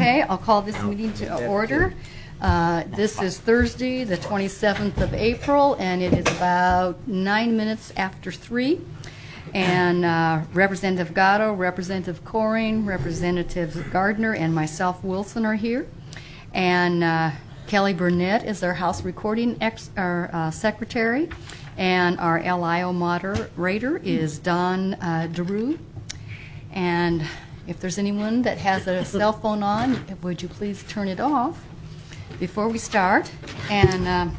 Okay, I'll call this meeting to order. This is Thursday, the 27th of April, and it is about 9 minutes after 3. And Representative Gatto, Representative Coring, Representative Gardner, and myself, Wilson, are here. And Kelly Burnett is our House Recording Secretary, and our LIO moderator is Don DeRue. And if there's anyone that has a cell phone on, would you please turn it off before we start? And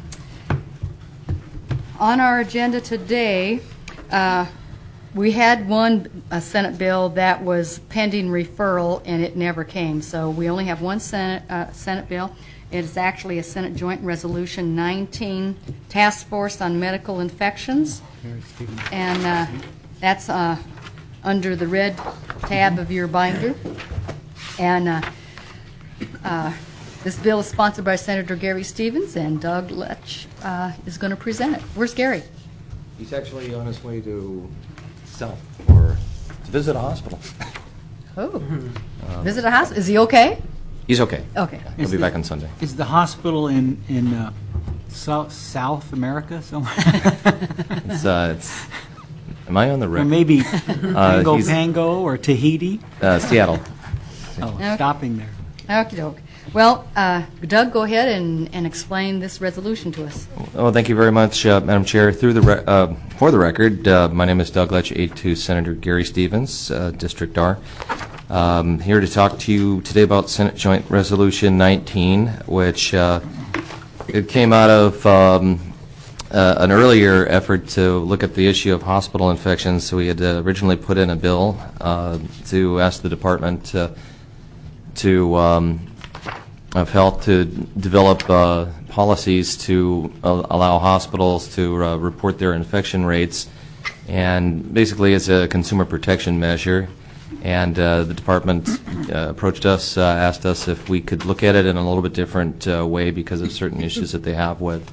on our agenda today, we had a Senate bill that was pending referral, and it never came. So we only have one Senate bill. It is actually a Senate Joint Resolution 19, Task Force on Medical Infections. And that's under the red tab of your binder. And this bill is sponsored by Senator Gary Stevens, and Doug Lech is going to present it. Where's Gary? He's actually on his way to to visit a hospital. Oh, visit a hospital? Is he okay? He's okay. Okay. He'll be back on Sunday. Is the hospital in South America somewhere? It's am I on the Or record? maybe Pango or Tahiti? Seattle. Oh, Okay. stopping there. Okie doke. Well, Doug, go ahead and explain this resolution to us. Well, thank you very much, Madam Chair. For the record, my name is Doug Lech, aide to Senator Gary Stevens, District R. Here to talk to you today about Senate Joint Resolution 19, which it came out of an earlier effort to look at the issue of hospital infections. So we had originally put in a bill to ask the Department of Health to develop policies to allow hospitals to report their infection rates, and basically it's a consumer protection measure. And the department approached us, asked us if we could look at it in a little bit different way because of certain issues that they have with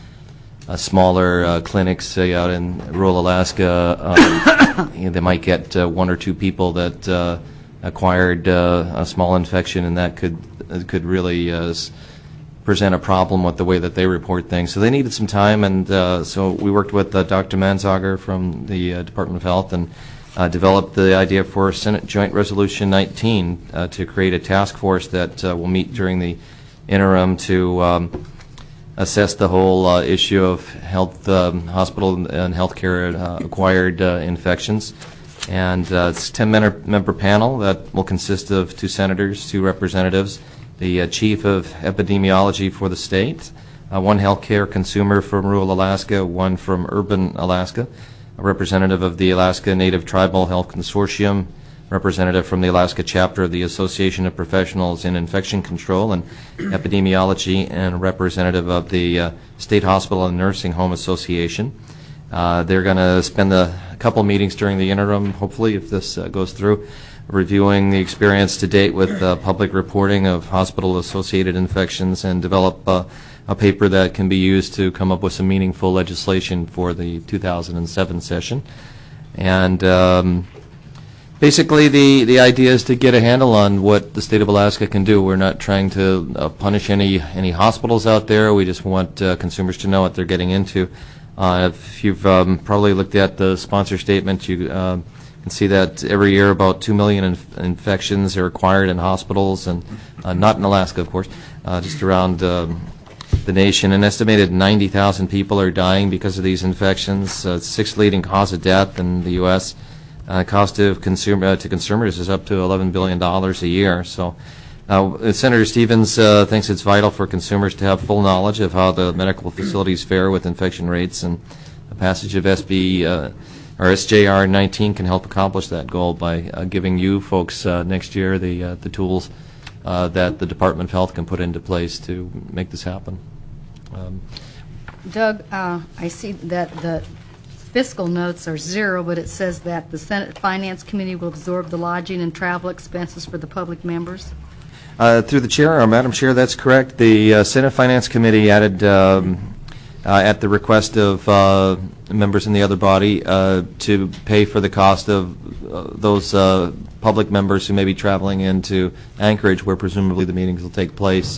smaller clinics, say out in rural Alaska. They might get one or two people that acquired a small infection, and that could really present a problem with the way that they report things. So they needed some time, and so we worked with Dr. Manzager from the Department of Health and developed the idea for Senate Joint Resolution 19 to create a task force that will meet during the interim to assess the whole issue of hospital and healthcare acquired infections. And it's a 10-member panel that will consist of 2 senators, 2 representatives, the chief of epidemiology for the state, 1 healthcare consumer from rural Alaska, 1 from urban Alaska, a representative of the Alaska Native Tribal Health Consortium, representative from the Alaska chapter of the Association of Professionals in Infection Control and Epidemiology, and a representative of the State Hospital and Nursing Home Association. They're going to spend a couple meetings during the interim, hopefully, if this goes through, reviewing the experience to date with public reporting of hospital-associated infections and develop a paper that can be used to come up with some meaningful legislation for the 2007 session. And basically the idea is to get a handle on what the state of Alaska can do. We're not trying to punish any hospitals out there. We just want consumers to know what they're getting into. If you've probably looked at the sponsor statement, you can see that every year about 2 million infections are acquired in hospitals, and not in Alaska, of course, just around the nation. An estimated 90,000 people are dying because of these infections. 6th leading cause of death in the U.S. Cost of to consumers is up to $11 billion a year. So Senator Stevens thinks it's vital for consumers to have full knowledge of how the medical facilities fare with infection rates, and the passage of SJR 19 can help accomplish that goal by giving you folks next year the tools that the Department of Health can put into place to make this happen. Doug, I see that the fiscal notes are 0, but it says that the Senate Finance Committee will absorb the lodging and travel expenses for the public members. Through the chair, Madam Chair, that's correct. The Senate Finance Committee added, at the request of members in the other body, to pay for the cost of those public members who may be traveling into Anchorage, where presumably the meetings will take place,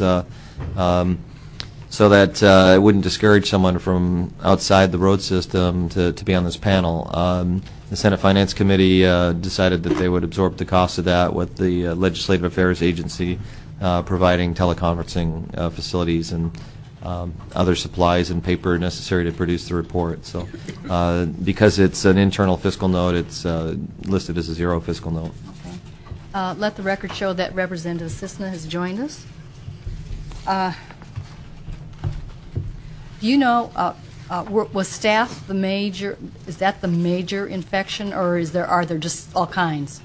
so that it wouldn't discourage someone from outside the road system to be on this panel. The Senate Finance Committee decided that they would absorb the cost of that, with the Legislative Affairs Agency providing teleconferencing facilities and other supplies and paper necessary to produce the report. So because it's an internal fiscal note, it's listed as a zero fiscal note. Okay. Let the record show that Representative Cisna has joined us. Do you know, was staph the major, is that the major infection, or are there just all kinds?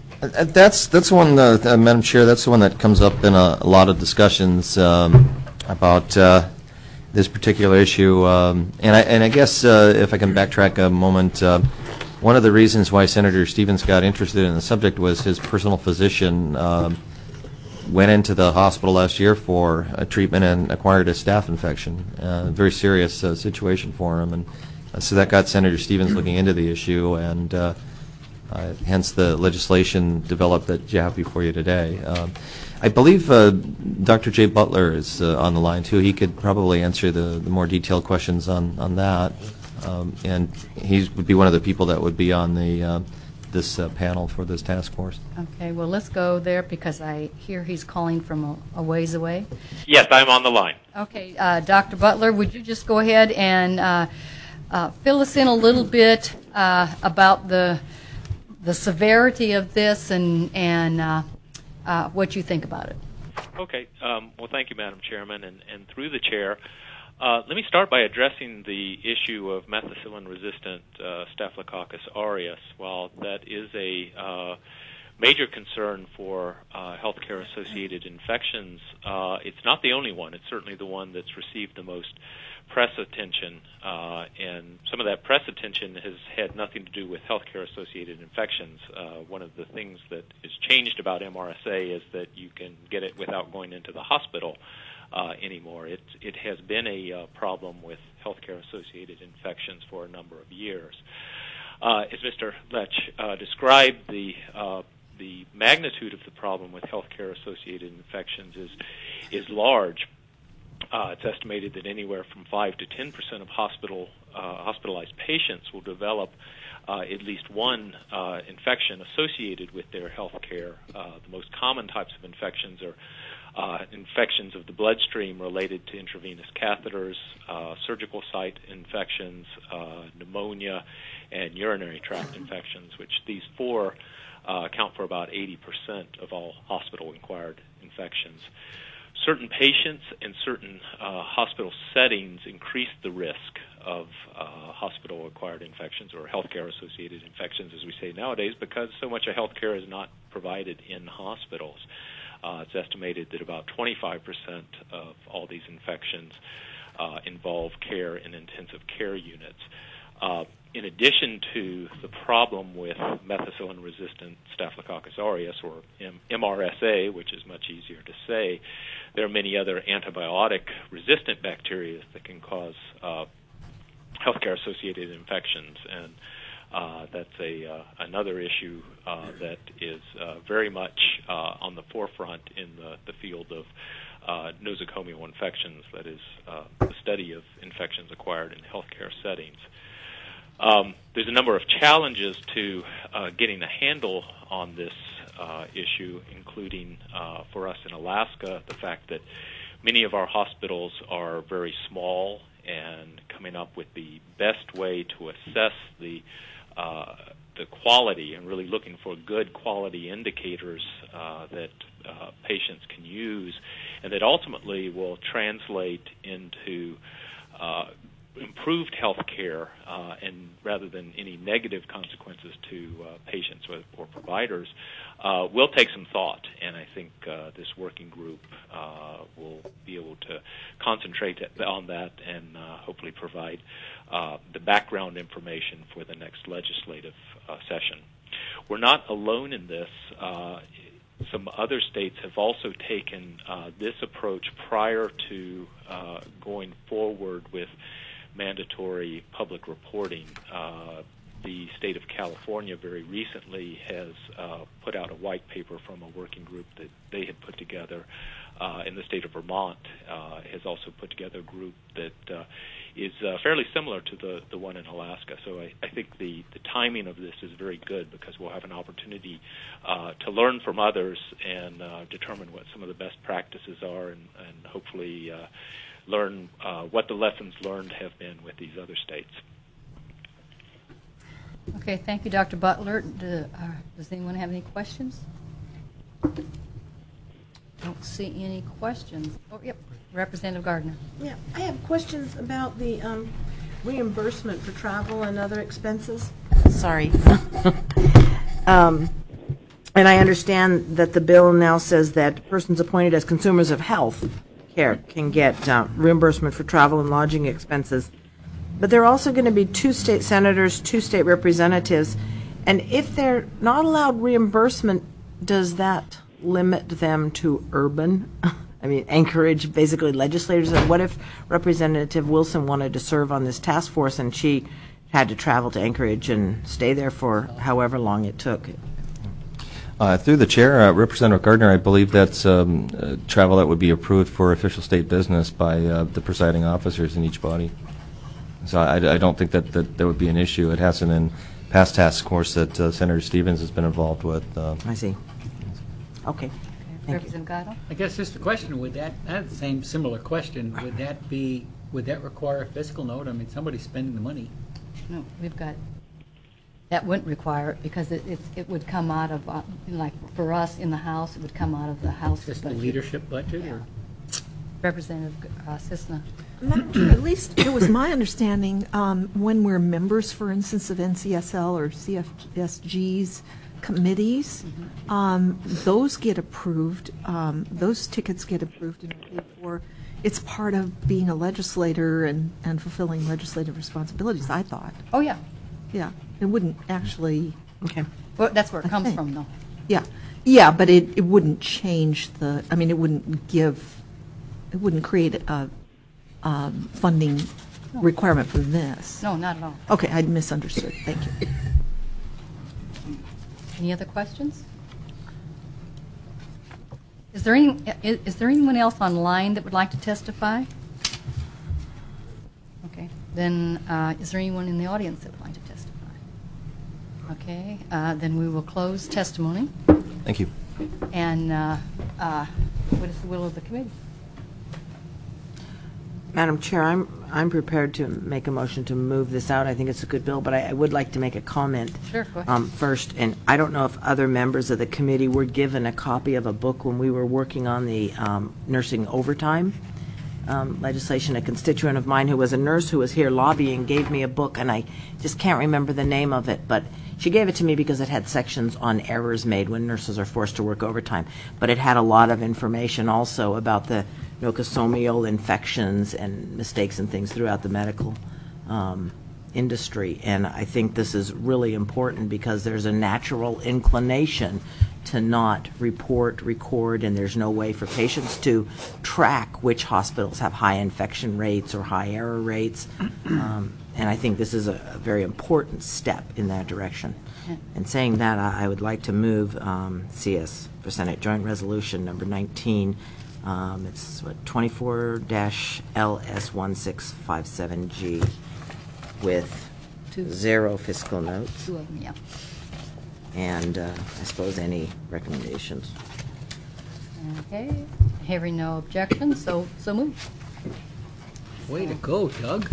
That's one, Madam Chair, that's the one that comes up in a lot of discussions about this particular issue. And I guess if I can backtrack a moment, one of the reasons why Senator Stevens got interested in the subject was his personal physician went into the hospital last year for a treatment and acquired a staph infection. A very serious situation for him. And so that got Senator Stevens looking into the issue, and hence the legislation developed that you have before you today. I believe Dr. Jay Butler is on the line, too. He could probably answer the more detailed questions on that. And he would be one of the people that would be on the this panel for this task force. Okay, well, let's go there because I hear he's calling from a ways away. Yes, I'm on the line. Okay, Dr. Butler, would you just go ahead and fill us in a little bit about the severity of this and what you think about it? Okay. Well, thank you, Madam Chairman, and through the chair. Let me start by addressing the issue of methicillin-resistant Staphylococcus aureus. While that is a major concern for healthcare-associated infections, it's not the only one. It's certainly the one that's received the most press attention, and some of that press attention has had nothing to do with healthcare-associated infections. One of the things that is changed about MRSA is that you can get it without going into the hospital anymore. It has been a problem with healthcare-associated infections for a number of years. As Mr. Lech described, the magnitude of the problem with healthcare-associated infections is large. It's estimated that anywhere from 5 to 10% of hospitalized patients will develop at least one infection associated with their health care. The most common types of infections are infections of the bloodstream related to intravenous catheters, surgical site infections, pneumonia, and urinary tract infections, which these four account for about 80% of all hospital-acquired infections. Certain patients in certain hospital settings increase the risk of hospital-acquired infections, or healthcare-associated infections, as we say nowadays, because so much of healthcare is not provided in hospitals. It's estimated that about 25% of all these infections involve care in intensive care units. In addition to the problem with methicillin-resistant Staphylococcus aureus, or MRSA, which is much easier to say, there are many other antibiotic-resistant bacteria that can cause healthcare-associated infections, and that's another issue that is very much on the forefront in the field of nosocomial infections, that is, the study of infections acquired in healthcare settings. There's a number of challenges to getting a handle on this issue, including for us in Alaska, the fact that many of our hospitals are very small, and coming up with the best way to assess the quality and really looking for good quality indicators that patients can use, and that ultimately will translate into improved health care, and rather than any negative consequences to patients or providers, will take some thought. And I think this working group will be able to concentrate on that and hopefully provide the background information for the next legislative session. We're not alone in this. Some other states have also taken this approach prior to going forward with mandatory public reporting. the state of California very recently has put out a white paper from a working group that they had put together. And the state of Vermont has also put together a group that is fairly similar to the one in Alaska. So I think the timing of this is very good because we'll have an opportunity to learn from others and determine what some of the best practices are and hopefully learn what the lessons learned have been with these other states. Okay, thank you, Dr. Butler. Does anyone have any questions? Don't see any questions. Oh, yep, Representative Gardner. Yeah, I have questions about the reimbursement for travel and other expenses. Sorry. And I understand that the bill now says that persons appointed as consumers of health care can get reimbursement for travel and lodging expenses. But there are also going to be 2 state senators, 2 state representatives, and if they're not allowed reimbursement, does that limit them to urban? I mean, Anchorage, basically legislators. And what if Representative Wilson wanted to serve on this task force and she had to travel to Anchorage and stay there for however long it took? Through the chair, Representative Gardner, I believe that's travel that would be approved for official state business by the presiding officers in each body. So I don't think that would be an issue. It hasn't in past task force that Senator Stevens has been involved with. I see. Okay. Representative Gatto? I guess just a question, would that, I have the same similar question, would that require a fiscal note? I mean, somebody's spending the money. No, that wouldn't require it because it would come out of, like for us in the House, it would come out of the House Just budget. the leadership budget? Or? Representative Cisna. Madam Chair, at least it was my understanding when we're members, for instance, of NCSL or CFSG's committees, those get approved, those tickets get approved and paid for. It's part of being a legislator and fulfilling legislative responsibilities, I thought. Oh, yeah. Yeah, it wouldn't actually. Okay. Well, that's where it comes think. from, though. Yeah, yeah, but it wouldn't change the, I mean, it wouldn't create a funding requirement for this. No, not at all. Okay, I'd misunderstood. Thank you. Any other questions? Is there anyone else online that would like to testify? Okay. Then is there anyone in the audience that would like to testify? Okay. Then we will close testimony. Thank you. And what is the will of the committee? Madam Chair, I'm prepared to make a motion to move this out. I think it's a good bill, but I would like to make a comment Sure, go ahead. first. And I don't know if other members of the committee were given a copy of a book when we were working on the nursing overtime legislation. A constituent of mine who was a nurse who was here lobbying gave me a book, and I just can't remember the name of it, but she gave it to me because it had sections on errors made when nurses are forced to work overtime. But it had a lot of information also about the nosocomial infections and mistakes and things throughout the medical industry. And I think this is really important because there's a natural inclination to not record, and there's no way for patients to track which hospitals have high infection rates or high error rates. And I think this is a very important step in that direction. And saying that, I would like to move CS for Senate Joint Resolution number 19. It's 24-LS1657G with 0 fiscal notes. 2 of them, yeah. And I suppose any recommendations. Okay. Hearing no objections, so move. Way to go, Doug.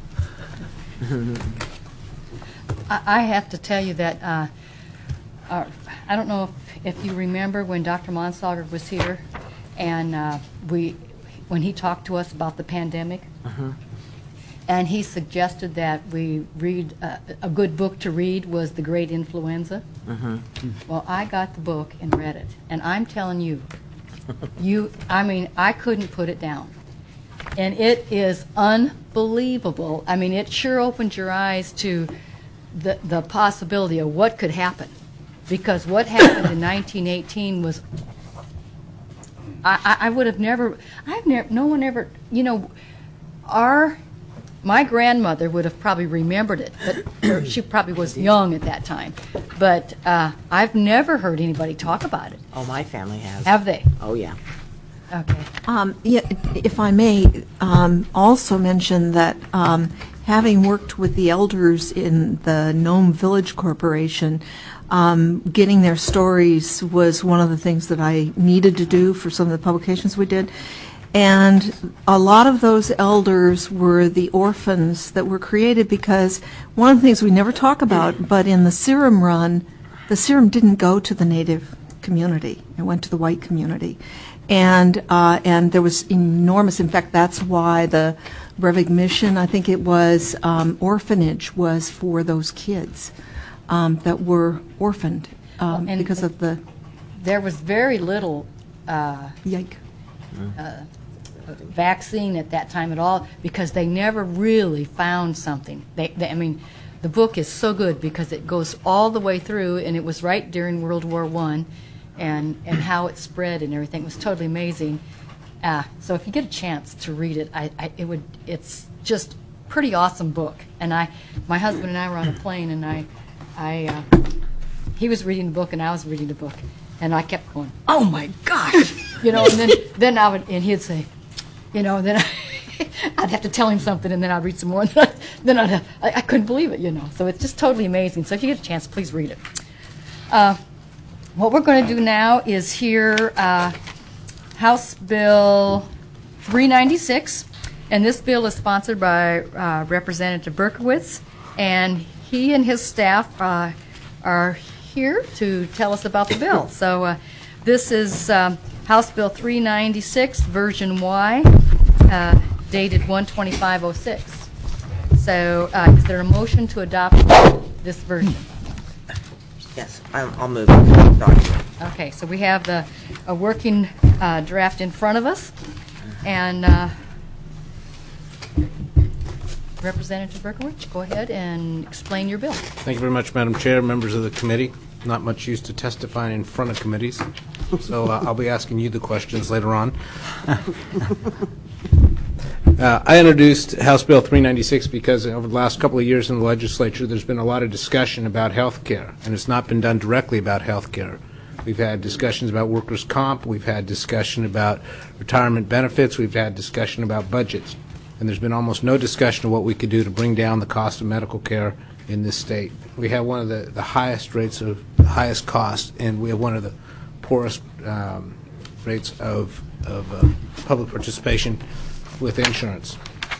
I have to tell you that I don't know if you remember when Dr. Monsager was here, and when he talked to us about the pandemic, and he suggested that we read a good book to read was The Great Influenza. Well, I got the book and read it, and I'm telling you, I couldn't put it down. And it is unbelievable. I mean, it sure opened your eyes to the possibility of what could happen. Because what happened in 1918 was, I would have never, no one ever, our my grandmother would have probably remembered it, but she probably was young at that time. But I've never heard anybody talk about it. Oh, my family has. Have they? Oh, yeah. Okay. Yeah, if I may also mention that having worked with the elders in the Nome Village Corporation, getting their stories was one of the things that I needed to do for some of the publications we did. And a lot of those elders were the orphans that were created because one of the things we never talk about, but in the serum run, the serum didn't go to the Native community. It went to the white community. And there was enormous, in fact, that's why the Brevig Mission, I think it was, orphanage was for those kids that were orphaned because of the... There was very little Yike. Vaccine at that time at all because they never really found something. I mean, the book is so good because it goes all the way through, and it was right during World War I, and how it spread and everything. It was totally amazing. So if you get a chance to read it, it's just pretty awesome book. And my husband and I were on a plane, and he was reading the book and I was reading the book, and I kept going, "Oh my gosh!" And then he'd say, and then I'd have to tell him something, and then I'd read some more, and then I couldn't believe it, So it's just totally amazing. So if you get a chance, please read it. What we're going to do now is hear House Bill 396, and this bill is sponsored by Representative Berkowitz, and he and his staff are here to tell us about the bill. So this is House Bill 396, version Y, dated 1/25/06. So is there a motion to adopt this version? Yes, I'll move the document. Okay, so we have a working draft in front of us, and Representative Berkowitz, go ahead and explain your bill. Thank you very much, Madam Chair, members of the committee. Not much used to testifying in front of committees, so I'll be asking you the questions later on. I introduced House Bill 396 because over the last couple of years in the legislature there's been a lot of discussion about health care, and it's not been done directly about health care. We've had discussions about workers' comp, we've had discussion about retirement benefits, we've had discussion about budgets, and there's been almost no discussion of what we could do to bring down the cost of medical care in this state. We have one of the highest rates of the highest cost, and we have one of the poorest rates of public participation with insurance.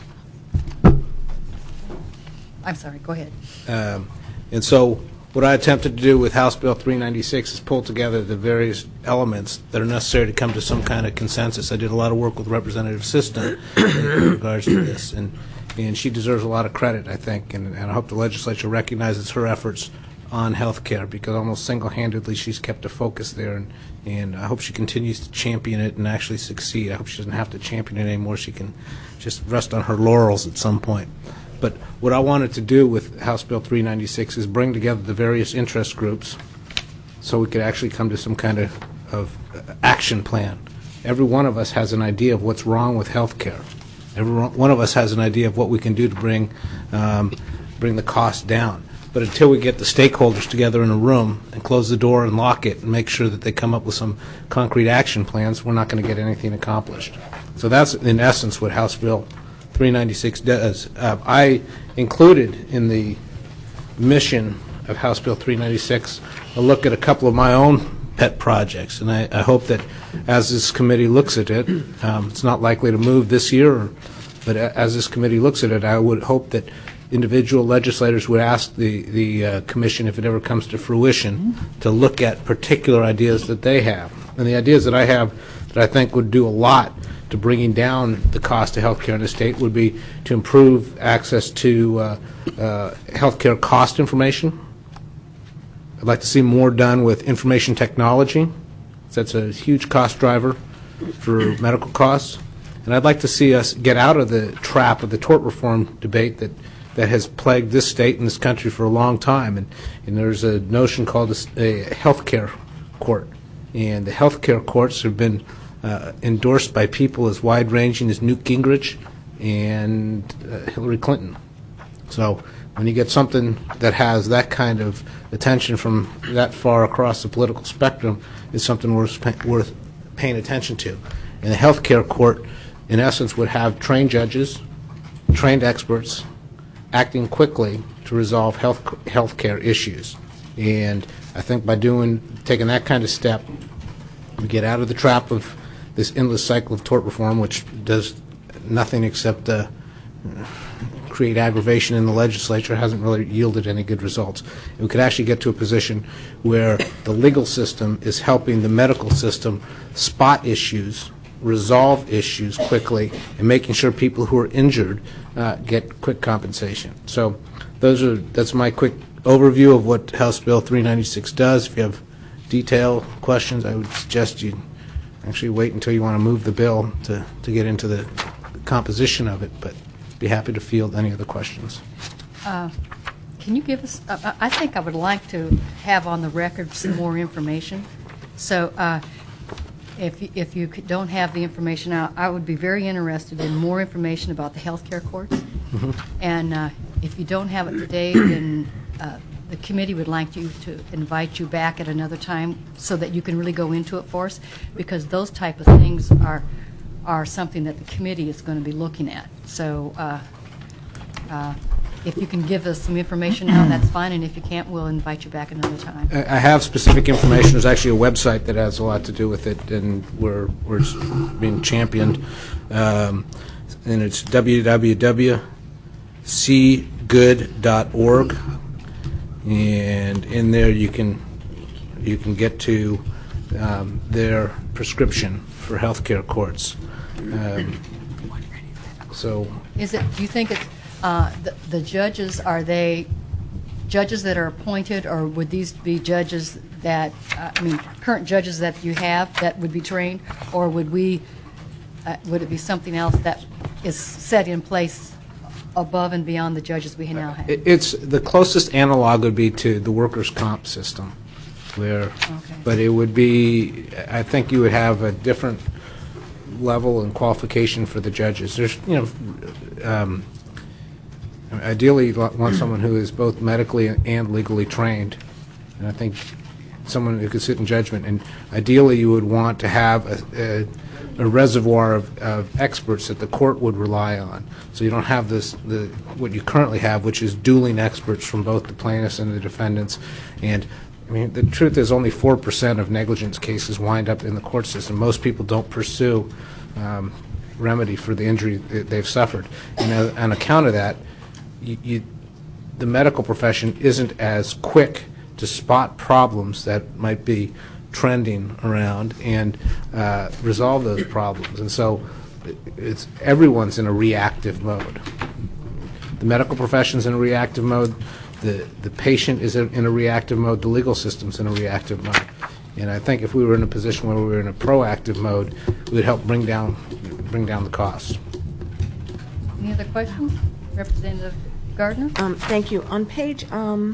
I'm sorry, go ahead. And so what I attempted to do with House Bill 396 is pull together the various elements that are necessary to come to some kind of consensus. I did a lot of work with Representative Siston in regards to this, and she deserves a lot of credit, I think, and I hope the legislature recognizes her efforts on health care, because almost single-handedly she's kept a focus there, and I hope she continues to champion it and actually succeed. I hope she doesn't have to champion it anymore. She can just rest on her laurels at some point. But what I wanted to do with House Bill 396 is bring together the various interest groups so we could actually come to some kind of action plan. Every one of us has an idea of what's wrong with health care. Every one of us has an idea of what we can do to bring the cost down. But until we get the stakeholders together in a room and close the door and lock it and make sure that they come up with some concrete action plans, we're not going to get anything accomplished. So that's, in essence, what House Bill 396 does. I included in the mission of House Bill 396 a look at a couple of my own pet projects, and I hope that as this committee looks at it, it's not likely to move this year, but as this committee looks at it, I would hope that individual legislators would ask the commission, if it ever comes to fruition, to look at particular ideas that they have. And the ideas that I have that I think would do a lot to bringing down the cost of health care in the state would be to improve access to health care cost information. I'd like to see more done with information technology. That's a huge cost driver for medical costs. And I'd like to see us get out of the trap of the tort reform debate that has plagued this state and this country for a long time. And there's a notion called a health care court. And the health care courts have been endorsed by people as wide-ranging as Newt Gingrich and Hillary Clinton. So when you get something that has that kind of attention from that far across the political spectrum, it's something worth paying attention to. And the healthcare court, in essence, would have trained judges, trained experts, acting quickly to resolve healthcare issues. And I think by taking that kind of step, we get out of the trap of this endless cycle of tort reform, which does nothing except create aggravation in the legislature, hasn't really yielded any good results. And we could actually get to a position where the legal system is helping the medical system spot issues, resolve issues quickly, and making sure people who are injured get quick compensation. So that's my quick overview of what House Bill 396 does. If you have detailed questions, I would suggest you actually wait until you want to move the bill to get into the composition of it, but be happy to field any other questions. Can you give us, I think I would like to have on the record some more information. So if you don't have the information out, I would be very interested in more information about the healthcare courts. Mm-hmm. And if you don't have it today, then the committee would like to invite you back at another time so that you can really go into it for us, because those type of things are something that the committee is going to be looking at. So if you can give us some information now, that's fine, and if you can't, we'll invite you back another time. I have specific information. There's actually a website that has a lot to do with it, and where it's being championed, and it's www.cgood.org, and in there you can get to their prescription for healthcare courts. So, do you think it's the judges, are they judges that are appointed, or would these be judges that, current judges that you have that would be trained, or would it be something else that is set in place above and beyond the judges we now have? It's the closest analog would be to the workers' comp system, but it would be, I think you would have a different level and qualification for the judges. There's, ideally, you want someone who is both medically and legally trained, and I think someone who could sit in judgment. And ideally, you would want to have a reservoir of experts that the court would rely on. So you don't have what you currently have, which is dueling experts from both the plaintiffs and the defendants. And the truth is, only 4% of negligence cases wind up in the court system. Most people don't pursue remedy for the injury that they've suffered. And on account of that, the medical profession isn't as quick to spot problems that might be trending around and resolve those problems. And so everyone's in a reactive mode. The medical profession's in a reactive mode. The patient is in a reactive mode. The legal system's in a reactive mode. And I think if we were in a position where we were in a proactive mode, it would help bring down the costs. Any other questions? Representative Gardner? Thank you. On page, I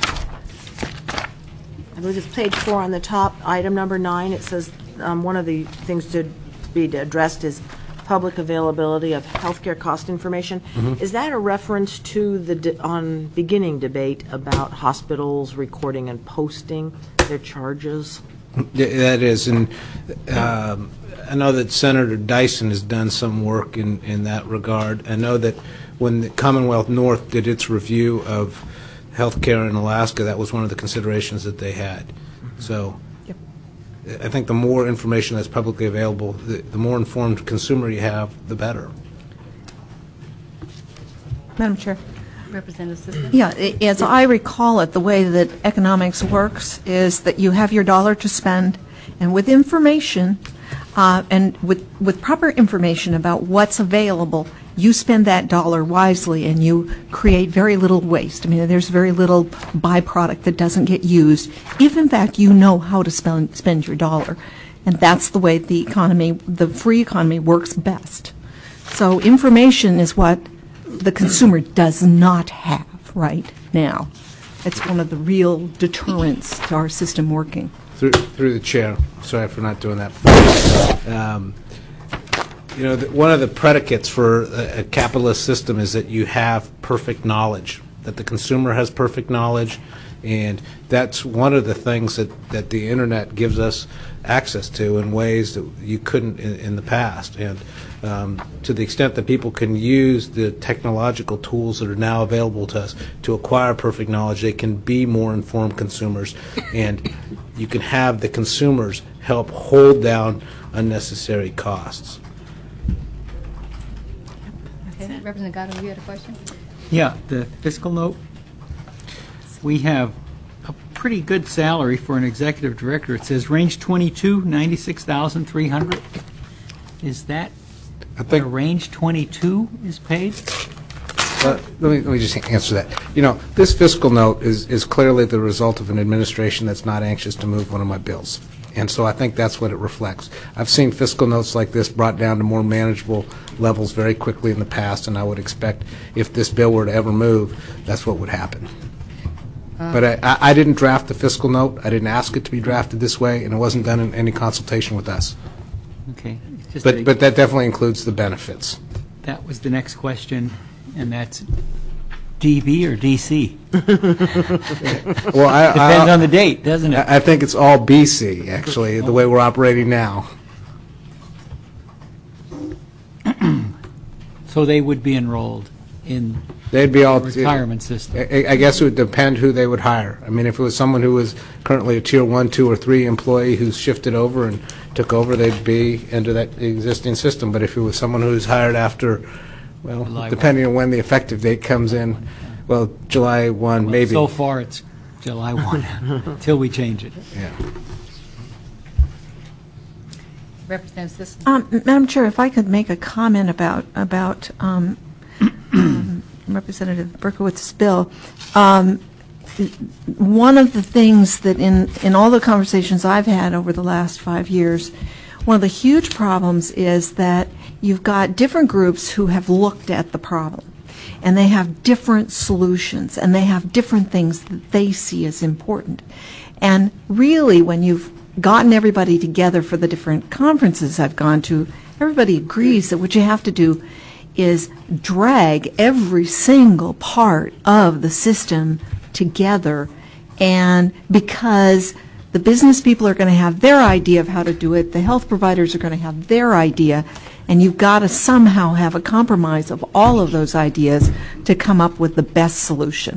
believe it's page 4 on the top, item number 9, it says one of the things to be addressed is public availability of healthcare cost information. Mm-hmm. Is that a reference to the beginning debate about hospitals recording and posting their charges? Yeah, that is, and I know that Senator Dyson has done some work in that regard. I know that when the Commonwealth North did its review of health care in Alaska, that was one of the considerations that they had. So I think the more information that's publicly available, the more informed consumer you have, the better. Madam Chair. Representative Sister? Yeah, as I recall it, the way that economics works is that you have your dollar to spend, and with information, and with proper information about what's available, you spend that dollar wisely and you create very little waste. There's very little byproduct that doesn't get used if, in fact, you know how to spend your dollar. And that's the way the free economy works best. So information is what the consumer does not have right now. It's one of the real deterrents to our system working. Through the chair, sorry for not doing that. One of the predicates for a capitalist system is that you have perfect knowledge, that the consumer has perfect knowledge, and that's one of the things that the Internet gives us access to in ways that you couldn't in the past. And to the extent that people can use the technological tools that are now available to us to acquire perfect knowledge, they can be more informed consumers, and you can have the consumers help hold down unnecessary costs. Okay, Representative Gatto, you had a question? Yeah, the fiscal note, we have a pretty good salary for an executive director. It says range 22, 96,300. Is that where range 22 is paid? Let me just answer that. This fiscal note is clearly the result of an administration that's not anxious to move one of my bills. And so I think that's what it reflects. I've seen fiscal notes like this brought down to more manageable levels very quickly in the past, and I would expect if this bill were to ever move, that's what would happen. But I didn't draft the fiscal note. I didn't ask it to be drafted this way, and it wasn't done in any consultation with us. Okay. But that definitely includes the benefits. That was the next question, and that's DB or DC? Well, Depends on the date, doesn't it? I think it's all BC, actually, the way we're operating now. So they would be enrolled in They'd be all the retirement system. I guess it would depend who they would hire. I mean, if it was someone who was currently a Tier 1, 2, or 3 employee who's shifted over and took over, they'd be into that existing system. But if it was someone who's hired after, well, July depending on when the effective date comes in, well, July 1, maybe. So far, it's July 1, until we change it. Yeah. Representative Sisson. Madam Chair, if I could make a comment about Representative Berkowitz's bill. One of the things that in all the conversations I've had over the last 5 years, one of the huge problems is that you've got different groups who have looked at the problem, and they have different solutions, and they have different things that they see as important. And really, when you've gotten everybody together for the different conferences I've gone to, everybody agrees that what you have to do is drag every single part of the system together, and because the business people are going to have their idea of how to do it, the health providers are going to have their idea, and you've got to somehow have a compromise of all of those ideas to come up with the best solution.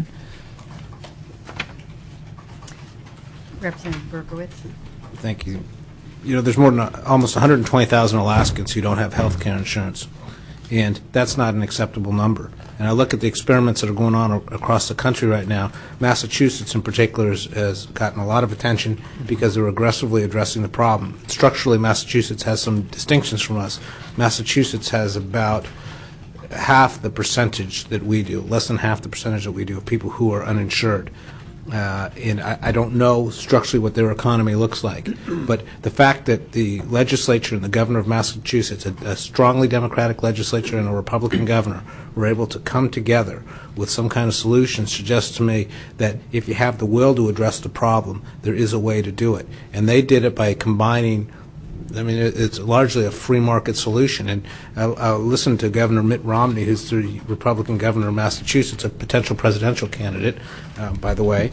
Representative Berkowitz. Thank you. There's more than almost 120,000 Alaskans who don't have health care insurance, and that's not an acceptable number. And I look at the experiments that are going on across the country right now. Massachusetts, in particular, has gotten a lot of attention because they're aggressively addressing the problem. Structurally, Massachusetts has some distinctions from us. Massachusetts has about half the percentage that we do, less than half the percentage that we do, of people who are uninsured. And I don't know structurally what their economy looks like, but the fact that the legislature and the governor of Massachusetts, a strongly Democratic legislature and a Republican governor, were able to come together with some kind of solution suggests to me that if you have the will to address the problem, there is a way to do it. And they did it by combining. I mean, it's largely a free market solution. And I'll listen to Governor Mitt Romney, who's the Republican governor of Massachusetts, a potential presidential candidate, by the way,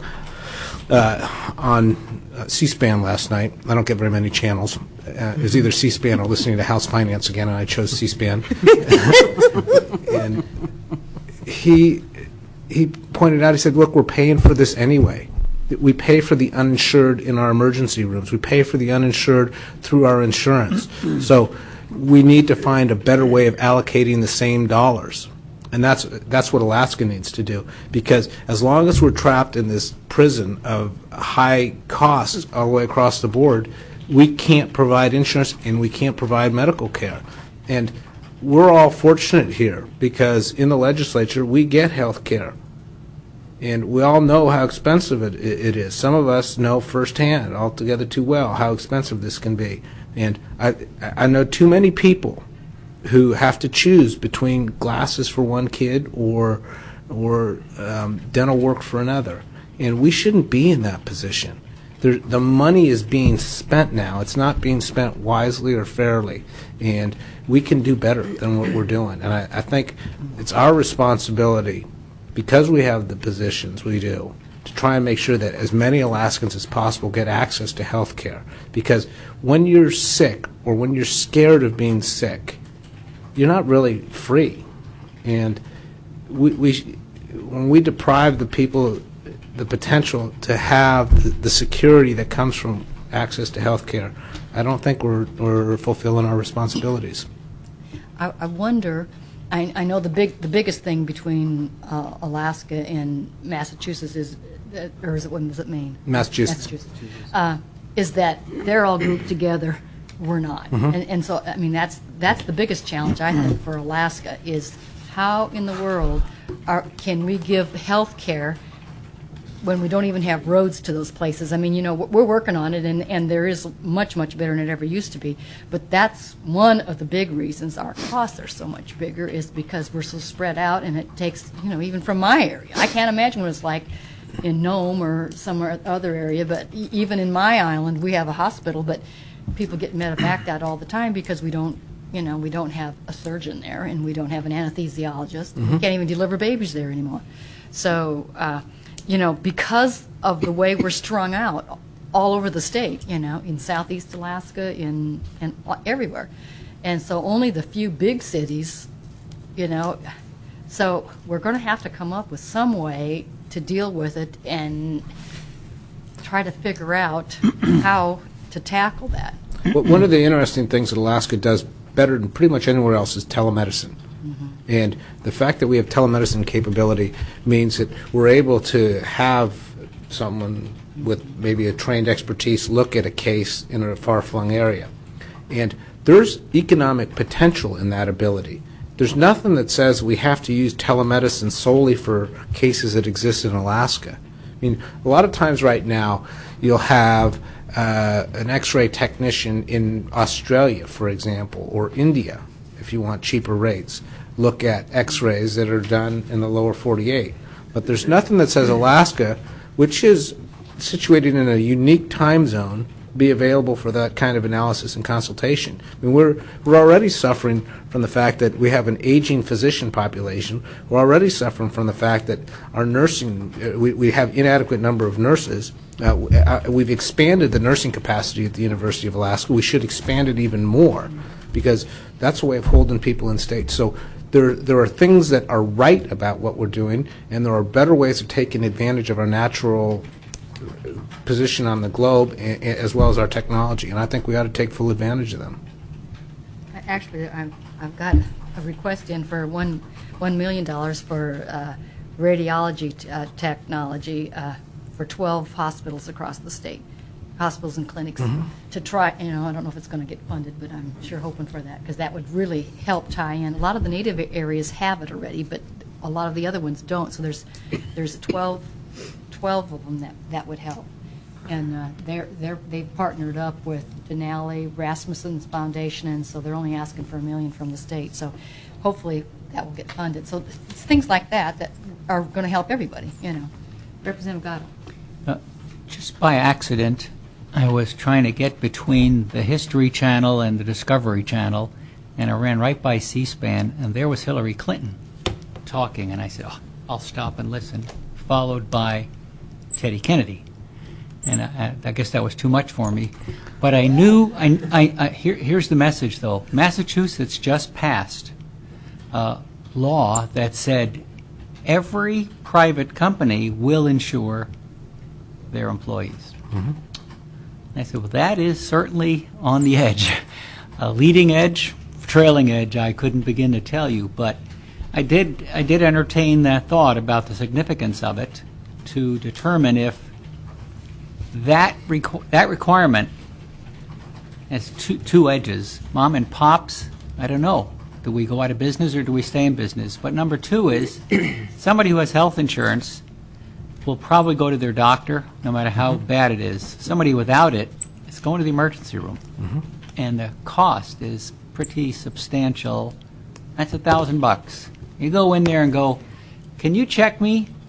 on C-SPAN last night. I don't get very many channels. It was either C-SPAN or listening to House Finance again, and I chose C-SPAN. And he pointed out, he said, look, we're paying for this anyway. We pay for the uninsured in our emergency rooms. We pay for the uninsured through our insurance. So we need to find a better way of allocating the same dollars. And that's what Alaska needs to do. Because as long as we're trapped in this prison of high costs all the way across the board, we can't provide insurance and we can't provide medical care. And we're all fortunate here because in the legislature we get health care. And we all know how expensive it is. Some of us know firsthand, altogether too well, how expensive this can be. And I know too many people who have to choose between glasses for one kid or dental work for another. And we shouldn't be in that position. the money is being spent now. It's not being spent wisely or fairly, and we can do better than what we're doing. And I think it's our responsibility, because we have the positions we do, to try and make sure that as many Alaskans as possible get access to health care. Because when you're sick or when you're scared of being sick, you're not really free. And when we deprive the people the potential to have the security that comes from access to health care, I don't think we're fulfilling our responsibilities. I wonder, I know the biggest thing between Alaska and Massachusetts is, or is it, what does it mean? Massachusetts. Is that they're all grouped together, we're not. And so, I mean, that's the biggest challenge, I think, for Alaska, is how in the world can we give health care when we don't even have roads to those places? I mean, you know, we're working on it, and there is much, much better than it ever used to be. But that's one of the big reasons our costs are so much bigger, is because we're so spread out, and it takes, you know, even from my area. I can't imagine what it's like in Nome or somewhere other area, but even in my island, we have a hospital, but people get medevaced out all the time because we don't have a surgeon there, and we don't have an anesthesiologist. We can't even deliver babies there anymore. So, you know, because of the way we're strung out all over the state, you know, in southeast Alaska, and everywhere. And so only the few big cities, you know, so we're going to have to come up with some way to deal with it and try to figure out how to tackle that. Well, one of the interesting things that Alaska does better than pretty much anywhere else is telemedicine. And the fact that we have telemedicine capability means that we're able to have someone with maybe a trained expertise look at a case in a far-flung area. And there's economic potential in that ability. There's nothing that says we have to use telemedicine solely for cases that exist in Alaska. I mean, a lot of times right now, you'll have an X-ray technician in Australia, for example, or India, if you want cheaper rates, look at X-rays that are done in the lower 48. But there's nothing that says Alaska, which is situated in a unique time zone, be available for that kind of analysis and consultation. I mean, we're already suffering from the fact that we have an aging physician population. We're already suffering from the fact that our nursing, we have inadequate number of nurses. We've expanded the nursing capacity at the University of Alaska. We should expand it even more, because that's a way of holding people in state. So there are things that are right about what we're doing, and there are better ways of taking advantage of our natural position on the globe, as well as our technology, and I think we ought to take full advantage of them. Actually, I've got a request in for $1 million for radiology technology for 12 hospitals across the state, hospitals and clinics, to try, you know, I don't know if it's going to get funded, but I'm sure hoping for that, because that would really help tie in. A lot of the native areas have it already, but a lot of the other ones don't, so there's 12 of them that would help. And they've partnered up with Denali, Rasmussen's Foundation, and so they're only asking for $1 million from the state. So hopefully that will get funded. So it's things like that are going to help everybody, you know. Representative Gatto. Just by accident, I was trying to get between the History Channel and the Discovery Channel, and I ran right by C-SPAN, and there was Hillary Clinton talking, and I said, oh, I'll stop and listen, followed by Teddy Kennedy. And I guess that was too much for me. But I knew, here's the message, though. Massachusetts just passed a law that said every private company will insure their employees. And I said, well, that is certainly on the edge. A leading edge, trailing edge, I couldn't begin to tell you. But I did entertain that thought about the significance of it to determine if that requirement has two edges. Mom and pops, I don't know. Do we go out of business or do we stay in business? But number two is somebody who has health insurance will probably go to their doctor no matter how bad it is. Somebody without it is going to the emergency room. And the cost is pretty substantial. That's $1,000. You go in there and go, can you check me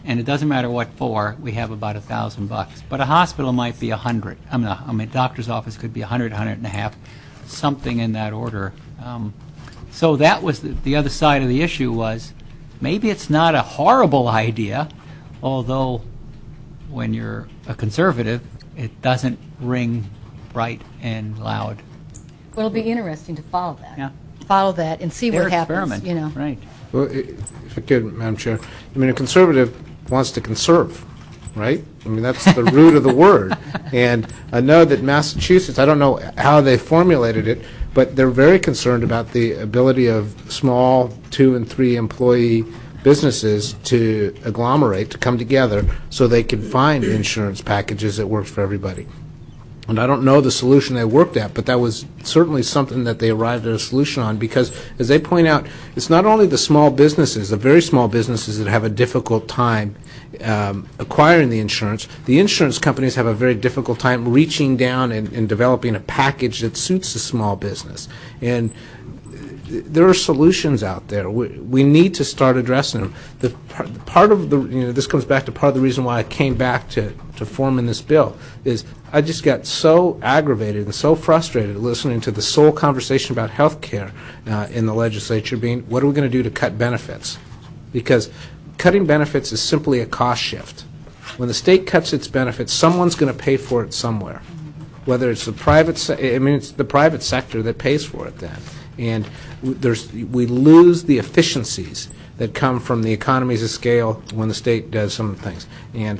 and it doesn't matter what for, we have about $1,000. But a hospital might be 100. I mean, a doctor's office could be 100, 100 and a half, something in that order. So that was the other side of the issue was maybe it's not a horrible idea, although when you're a conservative, it doesn't ring bright and loud. Well, it'll be interesting to follow that. Yeah. Follow that and see Their what happens, experiment, you know. right. Well, if I could, Madam Chair, I mean, a conservative wants to conserve, right? I mean, that's the root of the word. And I know that Massachusetts, I don't know how they formulated it, but they're very concerned about the ability of small 2- and 3-employee businesses to agglomerate, to come together, so they can find insurance packages that work for everybody. And I don't know the solution they worked at, but that was certainly something that they arrived at a solution on, because, as they point out, it's not only the small businesses, the very small businesses that have a difficult time acquiring the insurance companies have a very difficult time reaching down and developing a package that suits the small business. And there are solutions out there. We need to start addressing them. Part of the, this comes back to part of the reason why I came back to forming this bill, is I just got so aggravated and so frustrated listening to the sole conversation about health care in the legislature being, what are we going to do to cut benefits? Because cutting benefits is simply a cost shift. When the state cuts its benefits, someone's going to pay for it somewhere. Whether it's the private, it's the private sector that pays for it then. And we lose the efficiencies that come from the economies of scale when the state does some things. And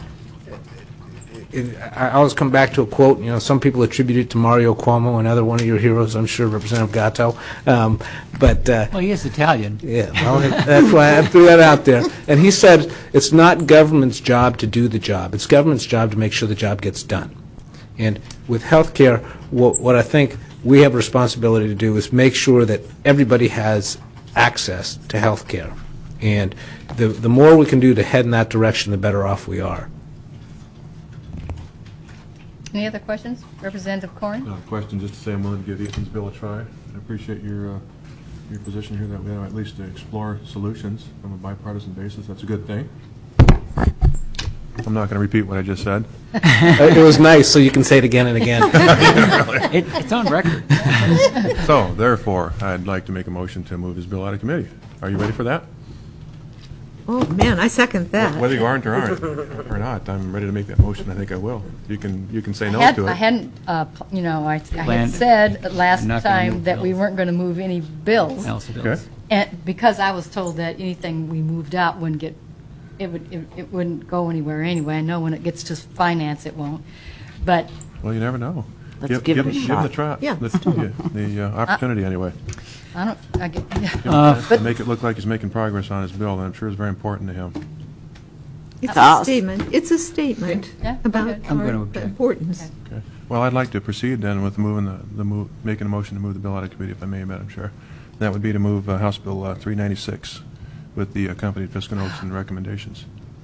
I always come back to a quote. Some people attribute it to Mario Cuomo, another one of your heroes, I'm sure, Representative Gatto. Well, he is Italian. Yeah, well, that's why I threw that out there. And he said it's not government's job to do the job. It's government's job to make sure the job gets done. And with health care, what I think we have a responsibility to do is make sure that everybody has access to health care. And the more we can do to head in that direction, the better off we are. Any other questions? Representative Corn? No question, just to say I'm willing to give Ethan's bill a try. I appreciate your position here that we have at least to explore solutions from a bipartisan basis. That's a good thing. I'm not going to repeat what I just said. It was nice, so you can say it again and again. It's on record. So, therefore, I'd like to make a motion to move this bill out of committee. Are you ready for that? Oh, man, I second that. Whether you aren't or aren't or not, I'm ready to make that motion. I think I will. You can say no to it. I hadn't, I had said last Not gonna time move that we bills. weren't going to move any bills. Else it Okay. is. And because I was told that anything we moved out wouldn't get, it wouldn't go anywhere anyway. I know when it gets to finance, it won't. But Well, you never know. Let's give it a Give him shot. the try. Yeah. The opportunity, anyway. I don't, I get, To make it look like he's making progress on his bill, and I'm sure it's very important to him. It's Us. a statement. It's a statement Yeah, about okay. I'm gonna our object. importance. Okay. Well, I'd like to proceed then with moving making a motion to move the bill out of committee, if I may, Madam Chair. That would be to move House Bill 396 with the accompanied fiscal notes and recommendations.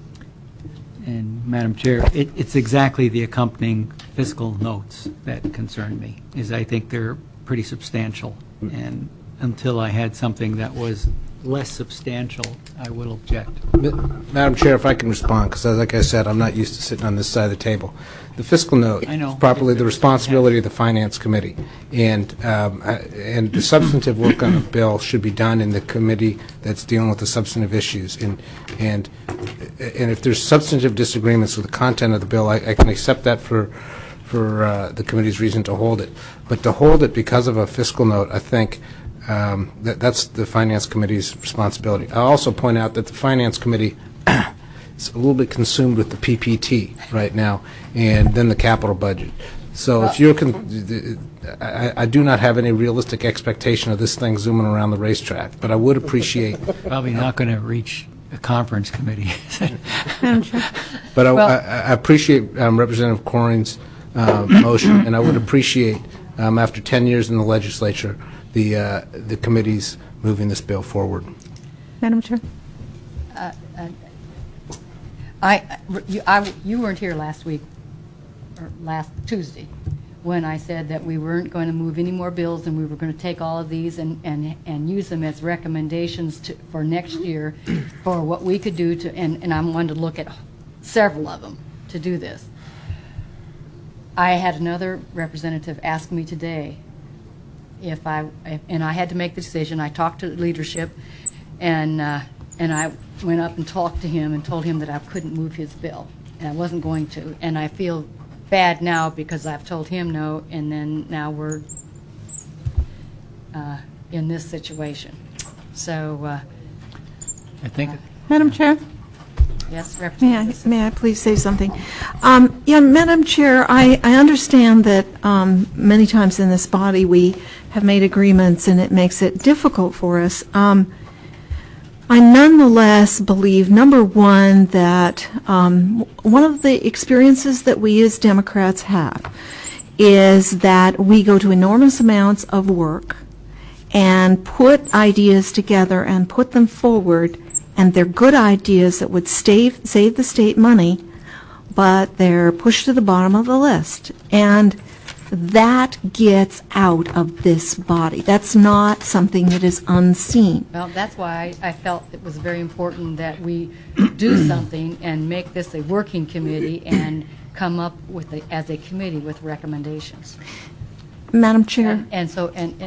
And, Madam Chair, it's exactly the accompanying fiscal notes that concern me, is I think they're pretty substantial. And until I had something that was less substantial, I will object. Madam Chair, if I can respond, because like I said, I'm not used to sitting on this side of the table. The fiscal note I know. is properly the responsibility of the Finance Committee, and the substantive work on the bill should be done in the committee that's dealing with the substantive issues. And if there's substantive disagreements with the content of the bill, I can accept that for the committee's reason to hold it. But to hold it because of a fiscal note, I think that's the Finance Committee's responsibility. I'll also point out that the Finance Committee is a little bit consumed with the PPT right now, and then the capital budget. So if you're, I do not have any realistic expectation of this thing zooming around the racetrack, but I would appreciate. Probably not going to reach a conference committee. But I appreciate Representative Corring's motion, and I would appreciate, after 10 years in the legislature, the committees moving this bill forward. Madam Chair? you weren't here last week, or last Tuesday, when I said that we weren't going to move any more bills and we were going to take all of these and use them as recommendations for next year for what we could do to, and I'm going to look at several of them to do this. I had another representative ask me today and I had to make the decision. I talked to leadership, and I went up and talked to him and told him that I couldn't move his bill, and I wasn't going to. And I feel bad now because I've told him no, and then now we're in this situation. So I think Madam Chair? yes, Representative. May I please say something? Yeah, Madam Chair, I understand that many times in this body we have made agreements and it makes it difficult for us. I nonetheless believe, number one, that one of the experiences that we as Democrats have is that we go to enormous amounts of work and put ideas together and put them forward, and they're good ideas that would save the state money, but they're pushed to the bottom of the list. And that gets out of this body. That's not something that is unseen. Well, that's why I felt it was very important that we do something and make this a working committee and come up with as a committee with recommendations. Madam Chair? And so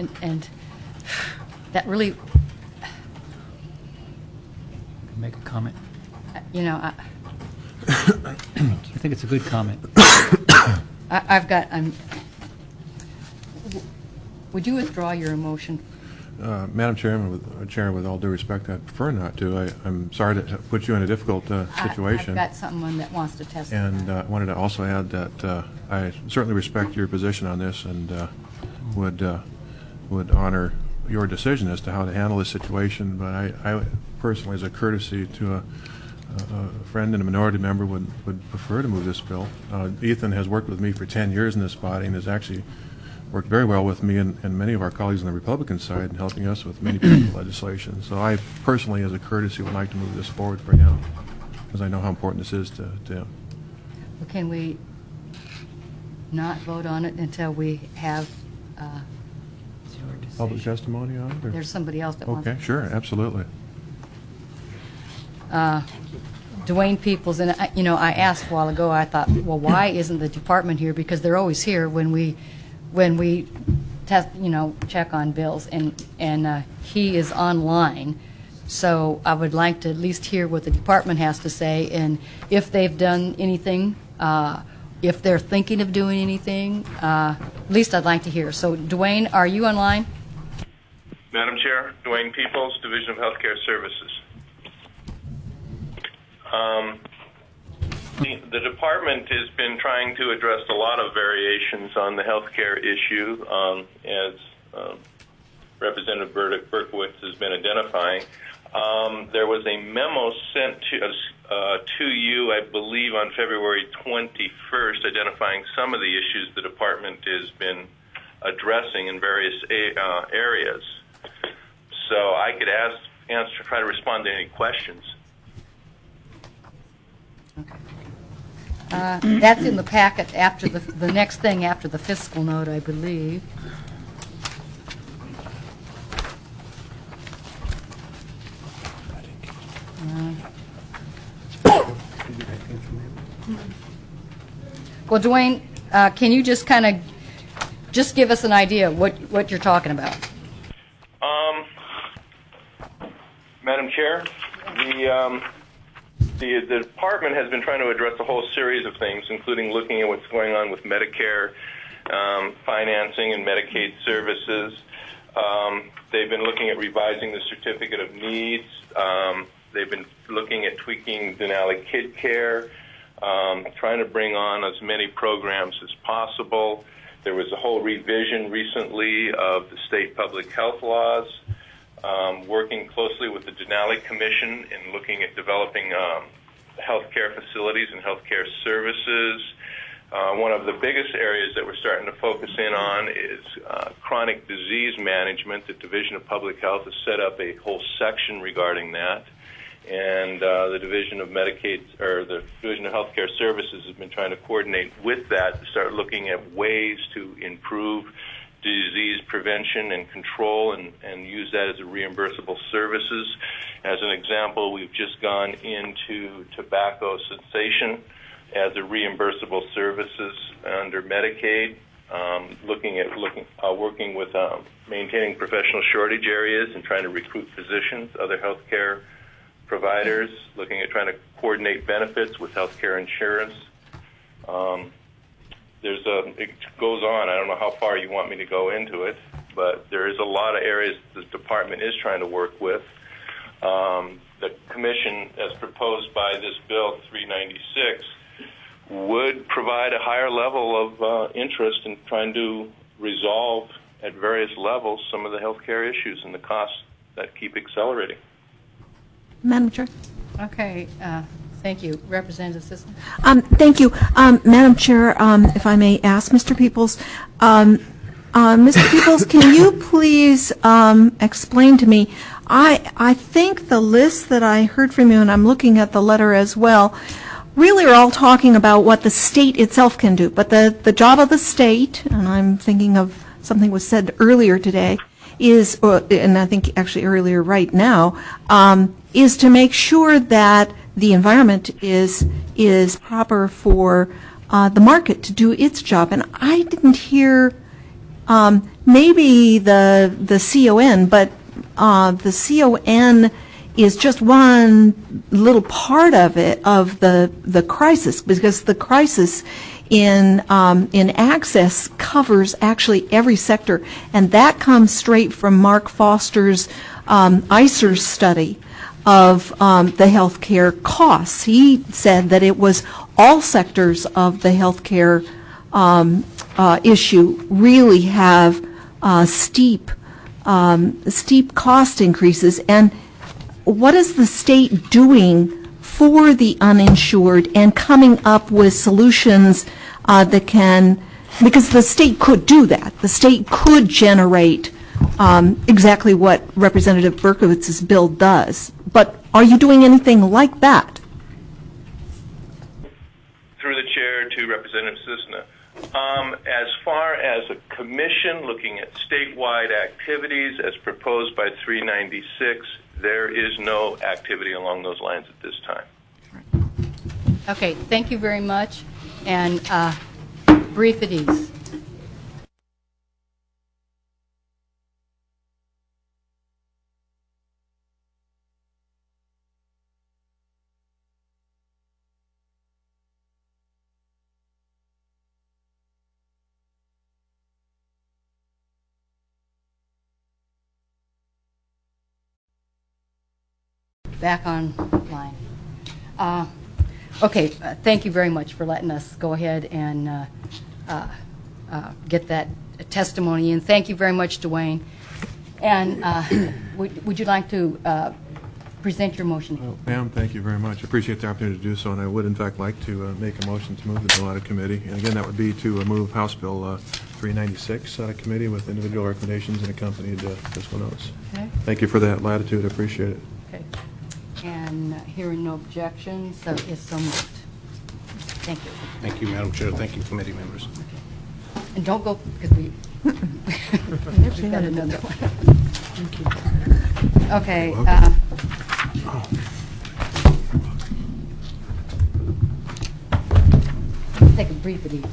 that really, make a comment. I I think it's a good comment. would you withdraw your motion? Madam Chair, with all due respect, I'd prefer not to. I'm sorry to put you in a difficult situation. I've got someone that wants to testify. And I wanted to also add that I certainly respect your position on this and would honor your decision as to how to handle this situation. But I personally, as a courtesy to a friend and a minority member, would prefer to move this bill. Ethan has worked with me for 10 years in this body and has actually worked very well with me and many of our colleagues on the Republican side in helping us with many pieces of legislation. So I personally, as a courtesy, would like to move this forward for him, because I know how important this is to him. Well, can we not vote on it until we have, Public testimony on it? Or? there's somebody else that wants Okay, sure, absolutely. Dwayne Peoples, and I asked a while ago, I thought, well, why isn't the department here? Because they're always here when we test, check on bills, and he is online. So I would like to at least hear what the department has to say, and if they've done anything, if they're thinking of doing anything, at least I'd like to hear. So Dwayne, are you online? Madam Chair, Dwayne Peoples, Division of Healthcare Services. The department has been trying to address a lot of variations on the healthcare issue, as Representative Berkowitz has been identifying. There was a memo sent to you, I believe, on February 21st, identifying some of the issues the department has been addressing in various areas. So I could try to respond to any questions. Okay. That's in the packet after the next thing after the fiscal note, I believe. Well, Dwayne, can you just kind of just give us an idea of what you're talking about? Madam Chair, the department has been trying to address a whole series of things, including looking at what's going on with Medicare financing and Medicaid services. They've been looking at revising the Certificate of Needs. They've been looking at tweaking Denali Kid Care, trying to bring on as many programs as possible. There was a whole revision recently of the state public health laws, working closely with the Denali Commission in looking at developing healthcare facilities and healthcare services. One of the biggest areas that we're starting to focus in on is chronic disease management. The Division of Public Health has set up a whole section regarding that. and the Division of Medicaid, or the Division of Healthcare Services, has been trying to coordinate with that to start looking at ways to improve disease prevention and control, and use that as a reimbursable services. As an example, we've just gone into tobacco cessation as a reimbursable services under Medicaid, working with maintaining professional shortage areas and trying to recruit physicians, other healthcare providers, looking at trying to coordinate benefits with healthcare insurance. It goes on. I don't know how far you want me to go into it, but there is a lot of areas the department is trying to work with. The commission, as proposed by this bill 396, would provide a higher level of interest in trying to resolve at various levels some of the healthcare issues and the costs that keep accelerating. Madam Chair. Okay, thank you. Representative Sisson. Thank you. Madam Chair, if I may ask Mr. Peoples, Mr. Peoples, can you please explain to me, I think the list that I heard from you, and I'm looking at the letter as well, really are all talking about what the state itself can do. But the job of the state, and I'm thinking of something was said earlier today, is, and I think actually earlier right now, is to make sure that the environment is proper for the market to do its job. And I didn't hear maybe the CON, but the CON is just one little part of it, of the crisis, because the crisis in access covers actually every sector, and that comes straight from Mark Foster's ICER study of the healthcare costs. He said that it was all sectors of the healthcare issue really have steep cost increases. And what is the state doing for the uninsured and coming up with solutions that can, because the state could do that. The state could generate exactly what Representative Berkowitz's bill does. But are you doing anything like that? Through the chair to Representative Cisna. As far as a commission looking at statewide activities as proposed by 396, there is no activity along those lines at this time. Okay, thank you very much. And brief at ease. Back online. Okay, thank you very much for letting us go ahead and get that testimony in. Thank you very much, Dwayne. And would you like to present your motion? Well, ma'am, thank you very much. I appreciate the opportunity to do so, and I would, in fact, like to make a motion to move the bill out of committee. And again, that would be to move House Bill 396 out of committee with individual recommendations and accompanied fiscal notes. Okay. Thank you for that latitude. I appreciate it. Okay. And hearing no objections, so it's so moved. Thank you. Thank you, Madam Chair. Thank you, committee members. Okay. And don't go, because we've got another one. Thank you. Okay. Take a brief at ease.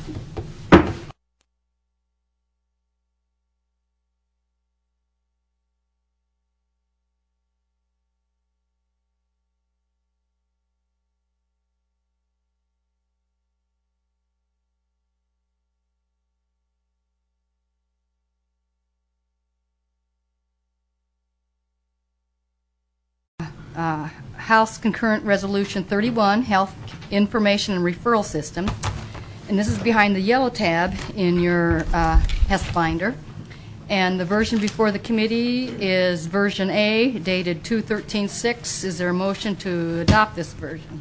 House Concurrent Resolution 31, Health Information and Referral System. And this is behind the yellow tab in your HESP binder. And the version before the committee is version A, dated 2/13/6. Is there a motion to adopt this version?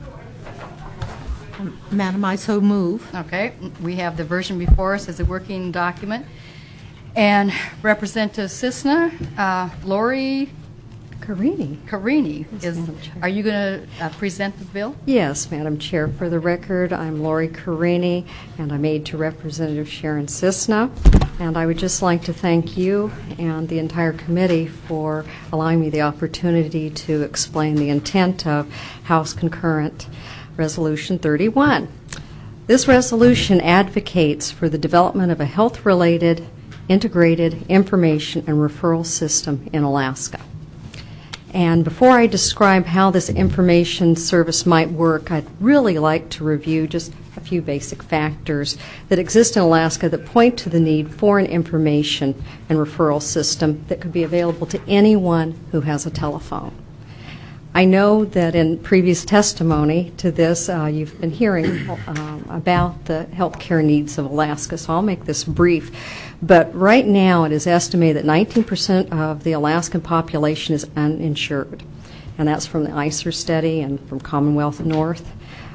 Madam, I so move. Okay. We have the version before us as a working document. And Representative Cisna, Lori, Carini. Are you going to present the bill? Yes, Madam Chair. For the record, I'm Lori Carini, and I'm aide to Representative Sharon Cisna. And I would just like to thank you and the entire committee for allowing me the opportunity to explain the intent of House Concurrent Resolution 31. This resolution advocates for the development of a health-related, integrated information and referral system in Alaska. And before I describe how this information service might work, I'd really like to review just a few basic factors that exist in Alaska that point to the need for an information and referral system that could be available to anyone who has a telephone. I know that in previous testimony to this, you've been hearing about the health care needs of Alaska, so I'll make this brief. But right now it is estimated that 19% of the Alaskan population is uninsured, and that's from the ICER study and from Commonwealth North.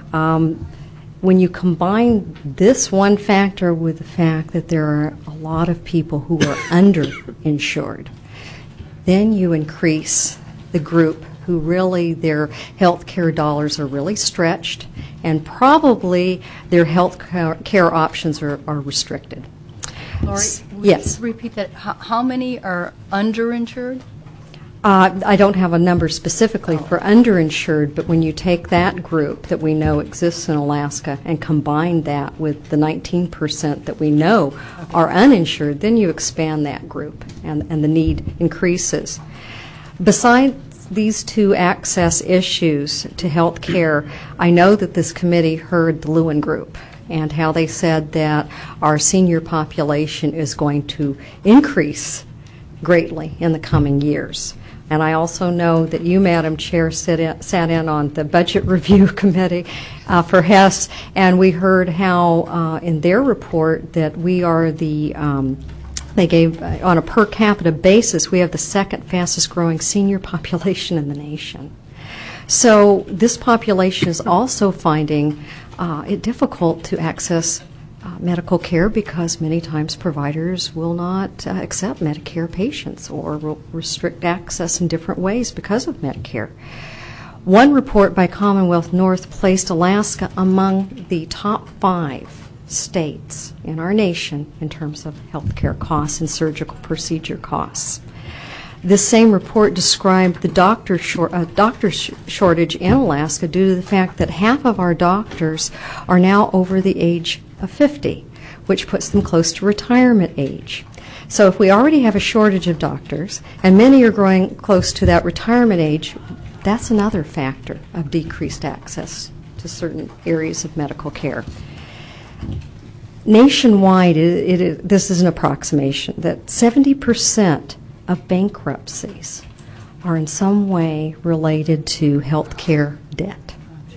When you combine this one factor with the fact that there are a lot of people who are underinsured, then you increase the group who really their health care dollars are really stretched, and probably their health care options are restricted. Lori, yes. Repeat that. How many are underinsured? I don't have a number specifically for underinsured, but when you take that group that we know exists in Alaska and combine that with the 19% that we know are uninsured, then you expand that group and the need increases. Besides these two access issues to health care, I know that this committee heard the Lewin Group and how they said that our senior population is going to increase greatly in the coming years. And I also know that you, Madam Chair, sat in on the Budget Review Committee for HES, and we heard how in their report that we are they gave, on a per capita basis, we have the second fastest growing senior population in the nation. So this population is also finding it difficult to access medical care because many times providers will not accept Medicare patients or will restrict access in different ways because of Medicare. One report by Commonwealth North placed Alaska among the top 5 states in our nation in terms of health care costs and surgical procedure costs. This same report described the doctor shortage in Alaska due to the fact that half of our doctors are now over the age of 50, which puts them close to retirement age. So if we already have a shortage of doctors, and many are growing close to that retirement age, that's another factor of decreased access to certain areas of medical care. Nationwide, this is an approximation, that 70% of bankruptcies are in some way related to health care debt.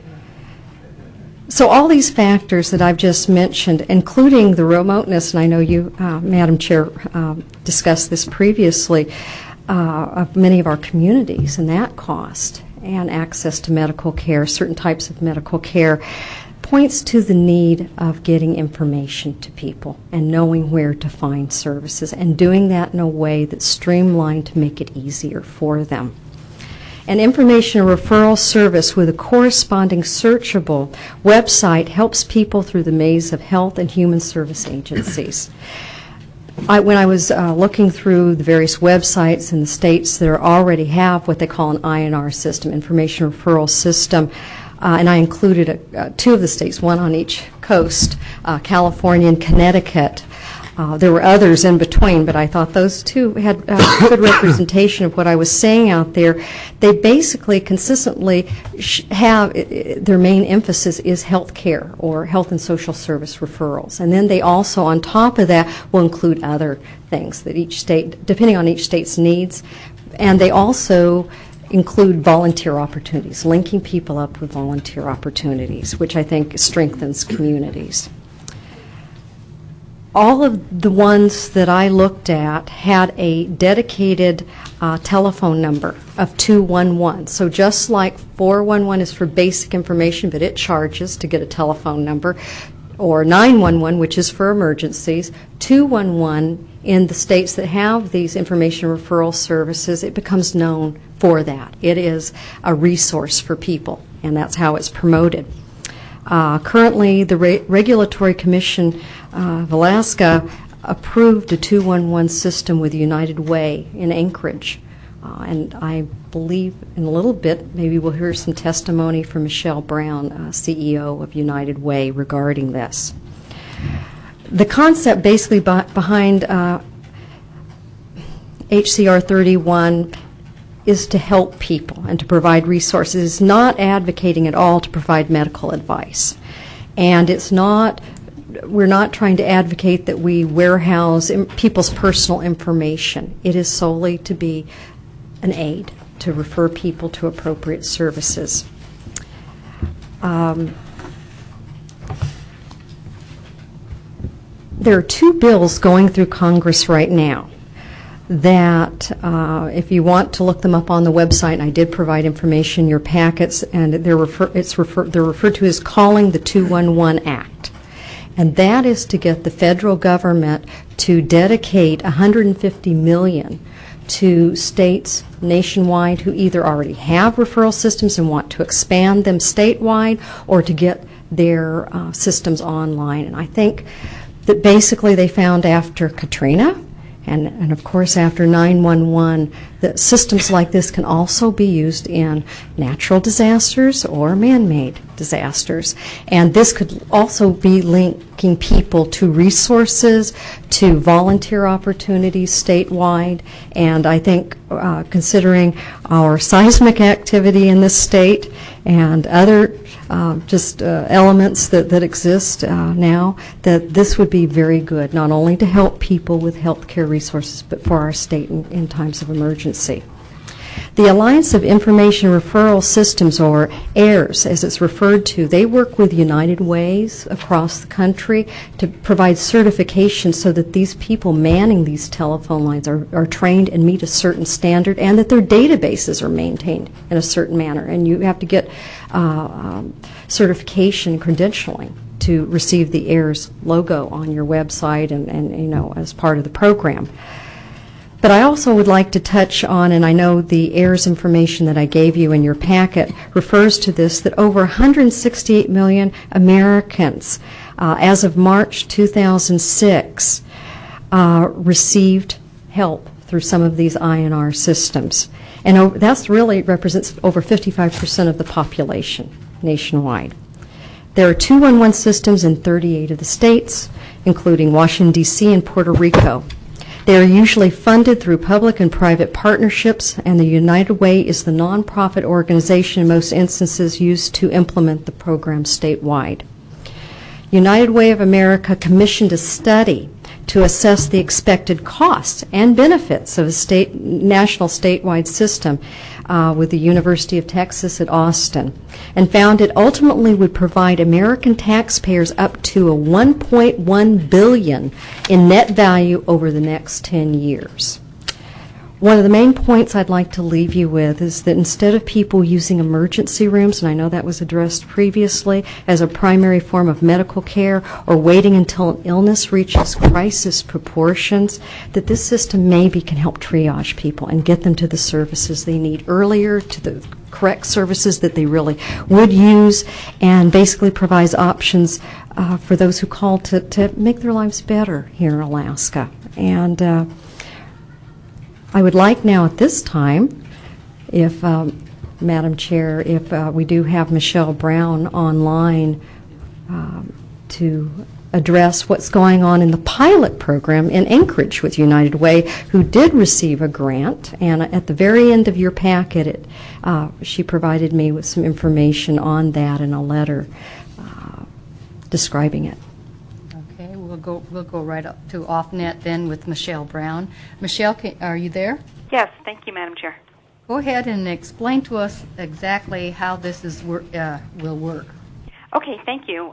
So all these factors that I've just mentioned, including the remoteness, and I know you, Madam Chair, discussed this previously, of many of our communities and that cost and access to medical care, certain types of medical care, points to the need of getting information to people and knowing where to find services and doing that in a way that's streamlined to make it easier for them. An information referral service with a corresponding searchable website helps people through the maze of health and human service agencies. When I was looking through the various websites in the states that already have what they call an INR system, information referral system, and I included 2 of the states, one on each coast, California and Connecticut. There were others in between, but I thought those 2 had good representation of what I was saying out there. They basically consistently have their main emphasis is health care or health and social service referrals. And then they also, on top of that, will include other things that each state, depending on each state's needs. And they also include volunteer opportunities, linking people up with volunteer opportunities, which I think strengthens communities. All of the ones that I looked at had a dedicated telephone number of 211. So just like 411 is for basic information, but it charges to get a telephone number, or 911, which is for emergencies, 211 in the states that have these information referral services. It becomes known for that. It is a resource for people, and that's how it's promoted. Currently, the Regulatory Commission of Alaska approved a 211 system with United Way in Anchorage. And I believe in a little bit, maybe we'll hear some testimony from Michelle Brown, CEO of United Way, regarding this. The concept basically behind HCR 31 is to help people and to provide resources. It's not advocating at all to provide medical advice. And we're not trying to advocate that we warehouse people's personal information. It is solely to be an aid to refer people to appropriate services. There are two bills going through Congress right now that, if you want to look them up on the website, and I did provide information in your packets, and they're referred to as Calling the 211 Act. And that is to get the federal government to dedicate $150 million to states nationwide who either already have referral systems and want to expand them statewide, or to get their systems online. And I think that basically they found after Katrina and of course after 911 that systems like this can also be used in natural disasters or man-made disasters. And this could also be linking people to resources, to volunteer opportunities statewide. And I think considering our seismic activity in this state and other elements that exist now, that this would be very good, not only to help people with health care resources, but for our state in times of emergency. The Alliance of Information Referral Systems, or AIRS, as it's referred to, they work with United Ways across the country to provide certification so that these people manning these telephone lines are trained and meet a certain standard, and that their databases are maintained in a certain manner. And you have to get certification credentialing to receive the AIRS logo on your website and as part of the program. But I also would like to touch on, and I know the AIRS information that I gave you in your packet refers to this, that over 168 million Americans, as of March 2006, received help through some of these INR systems. And that really represents over 55% of the population nationwide. There are 211 systems in 38 of the states, including Washington, D.C. and Puerto Rico. They are usually funded through public and private partnerships, and the United Way is the nonprofit organization in most instances used to implement the program statewide. United Way of America commissioned a study to assess the expected costs and benefits of a national statewide system with the University of Texas at Austin, and found it ultimately would provide American taxpayers up to $1.1 billion in net value over the next 10 years. One of the main points I'd like to leave you with is that instead of people using emergency rooms, and I know that was addressed previously, as a primary form of medical care, or waiting until an illness reaches crisis proportions, that this system maybe can help triage people and get them to the services they need earlier, to the correct services that they really would use, and basically provides options for those who call to make their lives better here in Alaska. And I would like now at this time, if Madam Chair, if we do have Michelle Brown online to address what's going on in the pilot program in Anchorage with United Way, who did receive a grant. And at the very end of your packet, she provided me with some information on that in a letter describing it. We'll go right up to OffNet then with Michelle Brown. Michelle, are you there? Yes, thank you, Madam Chair. Go ahead and explain to us exactly how this will work. Okay, thank you.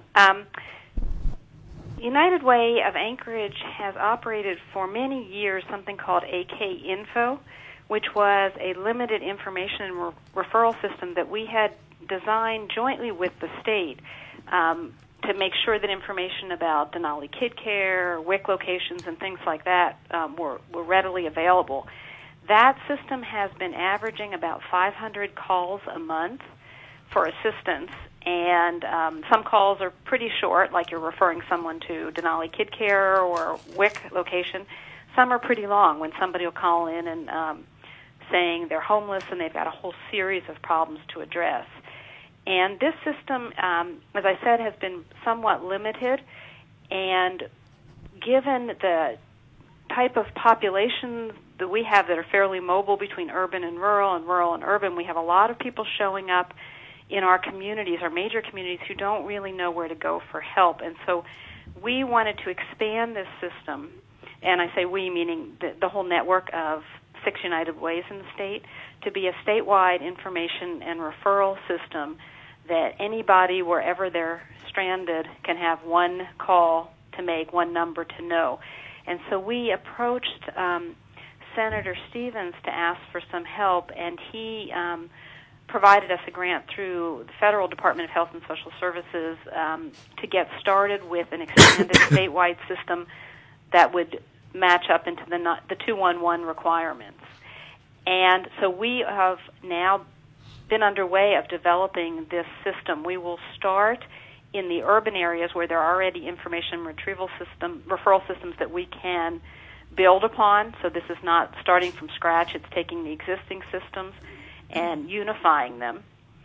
United Way of Anchorage has operated for many years something called AK Info, which was a limited information and referral system that we had designed jointly with the state. to make sure that information about Denali Kid Care, WIC locations, and things like that were readily available. That system has been averaging about 500 calls a month for assistance, and some calls are pretty short, like you're referring someone to Denali Kid Care or WIC location. Some are pretty long, when somebody will call in and saying they're homeless and they've got a whole series of problems to address. And this system, as I said, has been somewhat limited, and given the type of population that we have that are fairly mobile between urban and rural and urban, we have a lot of people showing up in our communities, our major communities, who don't really know where to go for help. And so we wanted to expand this system, and I say we, meaning the whole network of 6 United Ways in the state, to be a statewide information and referral system that anybody, wherever they're stranded, can have one call to make, one number to know. And so we approached Senator Stevens to ask for some help, and he provided us a grant through the Federal Department of Health and Social Services to get started with an expanded statewide system that would match up into the 211 requirements. And so we have now been underway of developing this system. We will start in the urban areas where there are already information referral systems that we can build upon. So this is not starting from scratch. It's taking the existing systems and unifying them.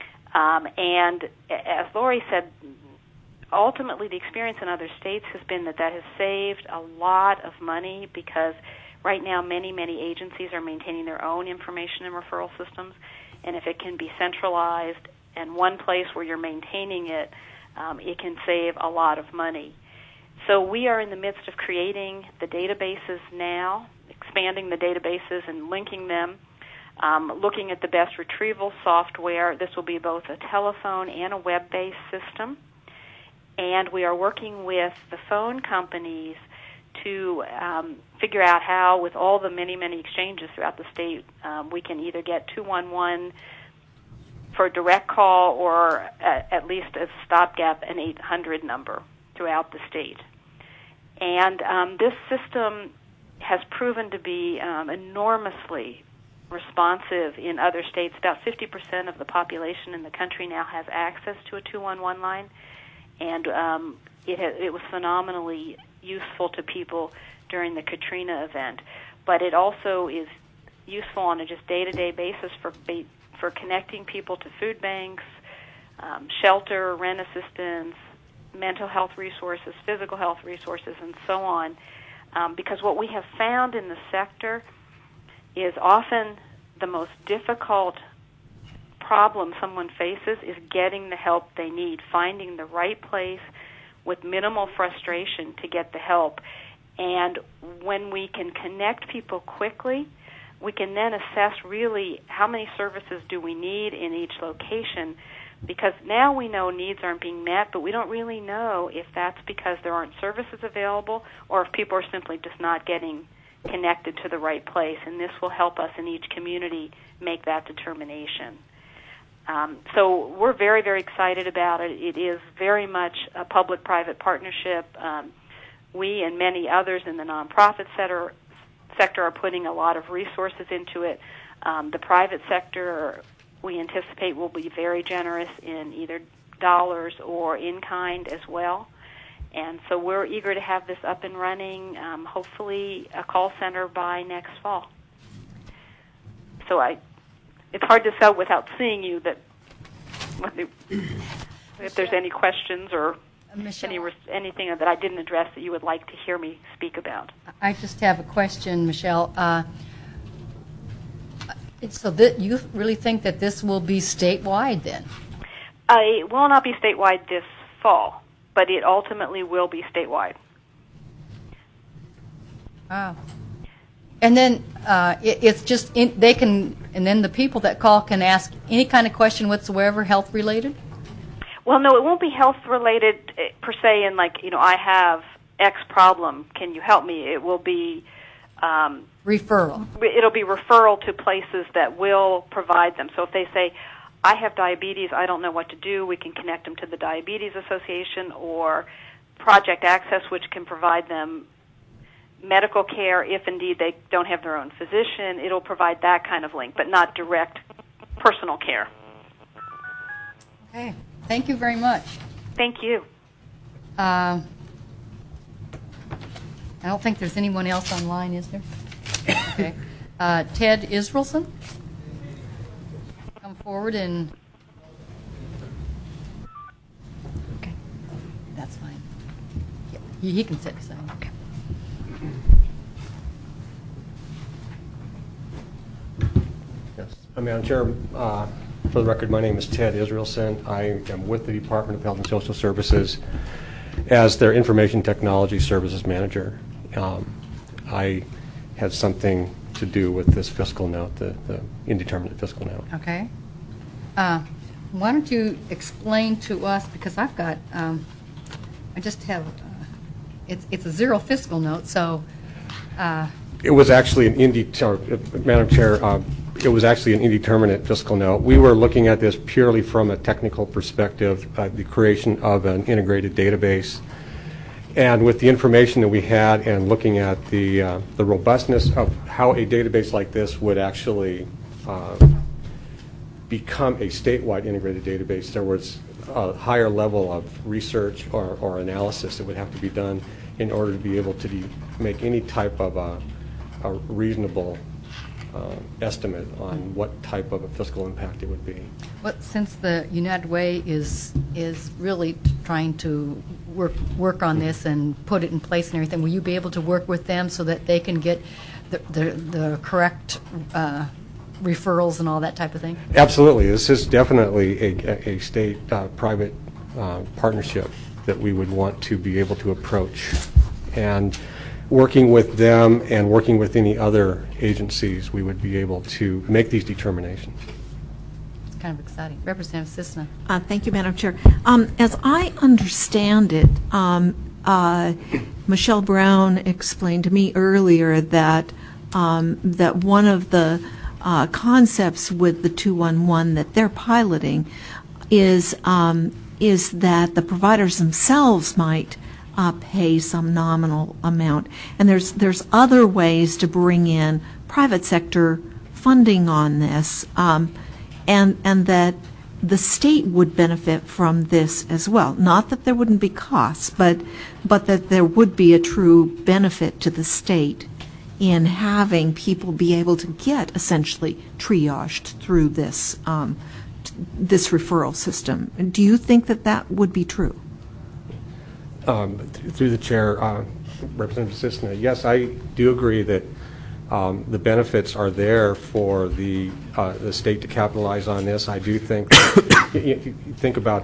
And as Lori said, ultimately the experience in other states has been that has saved a lot of money, because right now many agencies are maintaining their own information and referral systems. And if it can be centralized and one place where you're maintaining it, it can save a lot of money. So we are in the midst of creating the databases now, expanding the databases and linking them, looking at the best retrieval software. This will be both a telephone and a web-based system. And we are working with the phone companies to figure out how, with all the many exchanges throughout the state, we can either get 211 for a direct call, or at least a stopgap, an 800 number throughout the state. And this system has proven to be enormously responsive in other states. About 50% of the population in the country now has access to a 211 line, and it was phenomenally useful to people during the Katrina event. But it also is useful on a just day-to-day basis for connecting people to food banks, shelter, rent assistance, mental health resources, physical health resources, and so on. Because what we have found in the sector is often the most difficult problem someone faces is getting the help they need, finding the right place with minimal frustration to get the help. And when we can connect people quickly, we can then assess really how many services do we need in each location, because now we know needs aren't being met, but we don't really know if that's because there aren't services available or if people are simply just not getting connected to the right place. And this will help us in each community make that determination. So we're very excited about it. It is very much a public-private partnership. We and many others in the nonprofit sector are putting a lot of resources into it. The private sector, we anticipate, will be very generous in either dollars or in kind as well. And so we're eager to have this up and running, hopefully a call center by next fall. So it's hard to sell without seeing you that if there's any questions or anything that I didn't address that you would like to hear me speak about. I just have a question, Michelle. So you really think that this will be statewide then? It will not be statewide this fall, but it ultimately will be statewide. Wow. And then it's just they can, and then the people that call can ask any kind of question whatsoever, health related? Well, no, it won't be health related per se. And I have X problem. Can you help me? It will be referral. It'll be referral to places that will provide them. So if they say, I have diabetes, I don't know what to do, we can connect them to the Diabetes Association or Project Access, which can provide them medical care if indeed they don't have their own physician. It'll provide that kind of link, but not direct personal care. Okay. Thank you very much. Thank you. I don't think there's anyone else online, is there? Okay. Ted Israelson, come forward and. Okay, that's fine. Yeah, he can sit aside. Okay. Yes, Madam Chair. For the record, my name is Ted Israelson. I am with the Department of Health and Social Services as their Information Technology Services Manager. I had something to do with this fiscal note, the indeterminate fiscal note. Okay. Why don't you explain to us, because I've got, I just have, it's a zero fiscal note, so. It was actually an Madam Chair, it was actually an indeterminate fiscal note. We were looking at this purely from a technical perspective, the creation of an integrated database. And with the information that we had and looking at the robustness of how a database like this would actually become a statewide integrated database, there was a higher level of research or analysis that would have to be done in order to be able to make any type of a reasonable estimate on what type of a fiscal impact it would be. Well, since the United Way is really trying to work on this and put it in place and everything, will you be able to work with them so that they can get the correct referrals and all that type of thing? Absolutely. This is definitely a state-private partnership that we would want to be able to approach. And working with them and working with any other agencies, we would be able to make these determinations. It's kind of exciting. Representative Cisna. Thank you, Madam Chair. As I understand it, Michelle Brown explained to me earlier that that one of the concepts with the 211 that they're piloting is that the providers themselves might pay some nominal amount, and there's other ways to bring in private sector funding on this, and that the state would benefit from this as well. Not that there wouldn't be costs, but that there would be a true benefit to the state in having people be able to get essentially triaged through this this referral system. Do you think that that would be true? Through the chair, Representative Cisna, yes, I do agree that the benefits are there for the state to capitalize on this. I do think if you think about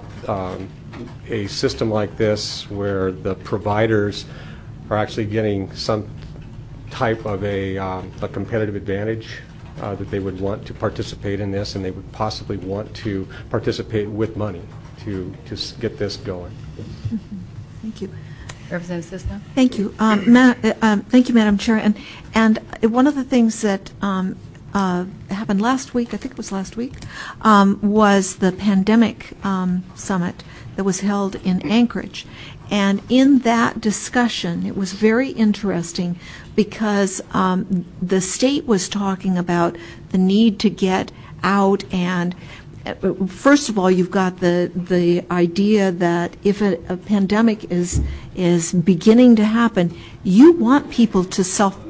a system like this where the providers are actually getting some type of a competitive advantage, that they would want to participate in this, and they would possibly want to participate with money to get this going. Mm-hmm. Thank you. Representative Cisna. Thank you. Thank you, Madam Chair. And one of the things that happened last week, I think it was last week, was the pandemic summit that was held in Anchorage. And in that discussion, it was very interesting because the state was talking about the need to get out, and first of all, you've got the idea that if a pandemic is beginning to happen, you want people to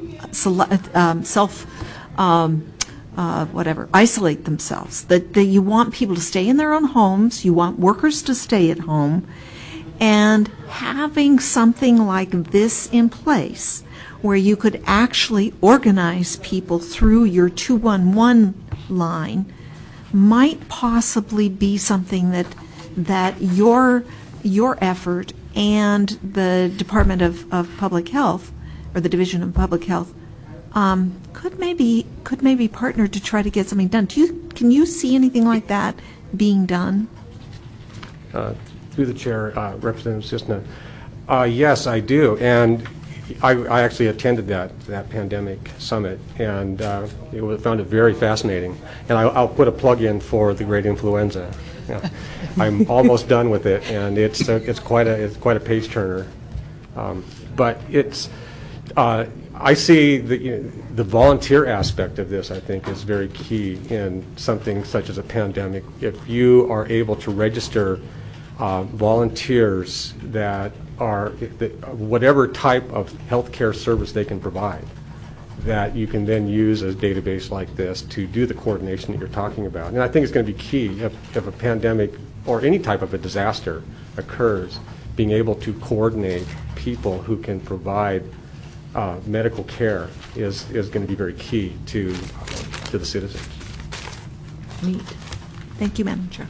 isolate themselves. That you want people to stay in their own homes. You want workers to stay at home, and having something like this in place, where you could actually organize people through your 211 line, might possibly be something that your effort and the Department of Public Health, or the Division of Public Health, could maybe partner to try to get something done. Can you see anything like that being done? Through the chair, Representative Cisna, yes, I do. And I actually attended that pandemic summit, and found it very fascinating. And I'll put a plug in for the Great Influenza. Yeah. I'm almost done with it, and it's quite a page turner. But it's I see the volunteer aspect of this. I think is very key in something such as a pandemic. If you are able to register volunteers that are whatever type of healthcare service they can provide, that you can then use a database like this to do the coordination that you're talking about. And I think it's going to be key if a pandemic or any type of a disaster occurs, being able to coordinate people who can provide medical care is going to be very key to the citizens. Neat. Thank you, Madam Chair.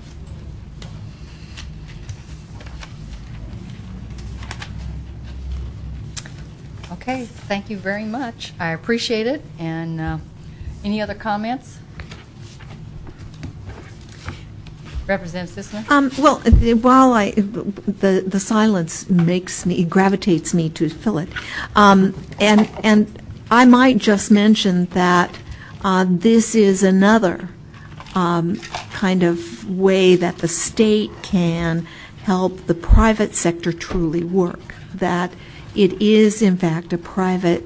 Okay, thank you very much. I appreciate it. And any other comments? Representative Sissener? Well, while the silence gravitates me to fill it, and I might just mention that this is another kind of way that the state can help the private sector truly work, that it is, in fact, a private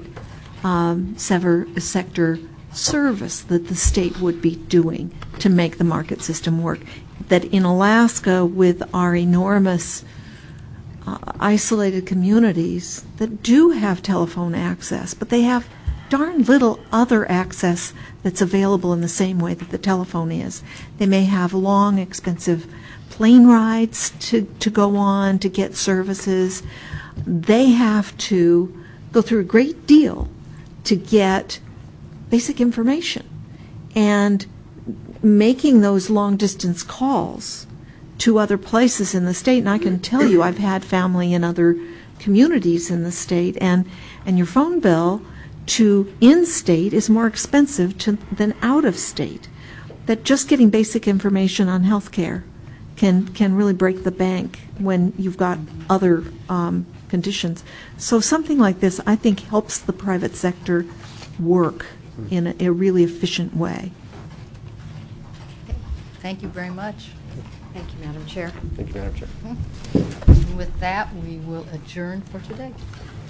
sector service that the state would be doing to make the market system work. That in Alaska, with our enormous isolated communities that do have telephone access, but they have darn little other access that's available in the same way that the telephone is. They may have long, expensive plane rides to go on to get services. They have to go through a great deal to get basic information. And making those long-distance calls to other places in the state, and I can tell you I've had family in other communities in the state, and your phone bill to in-state is more expensive than out-of-state. That just getting basic information on health care can really break the bank when you've got other conditions. So something like this, I think, helps the private sector work in a really efficient way. Thank you very much. Thank you, Madam Chair. Thank you, Madam Chair. With that, we will adjourn for today.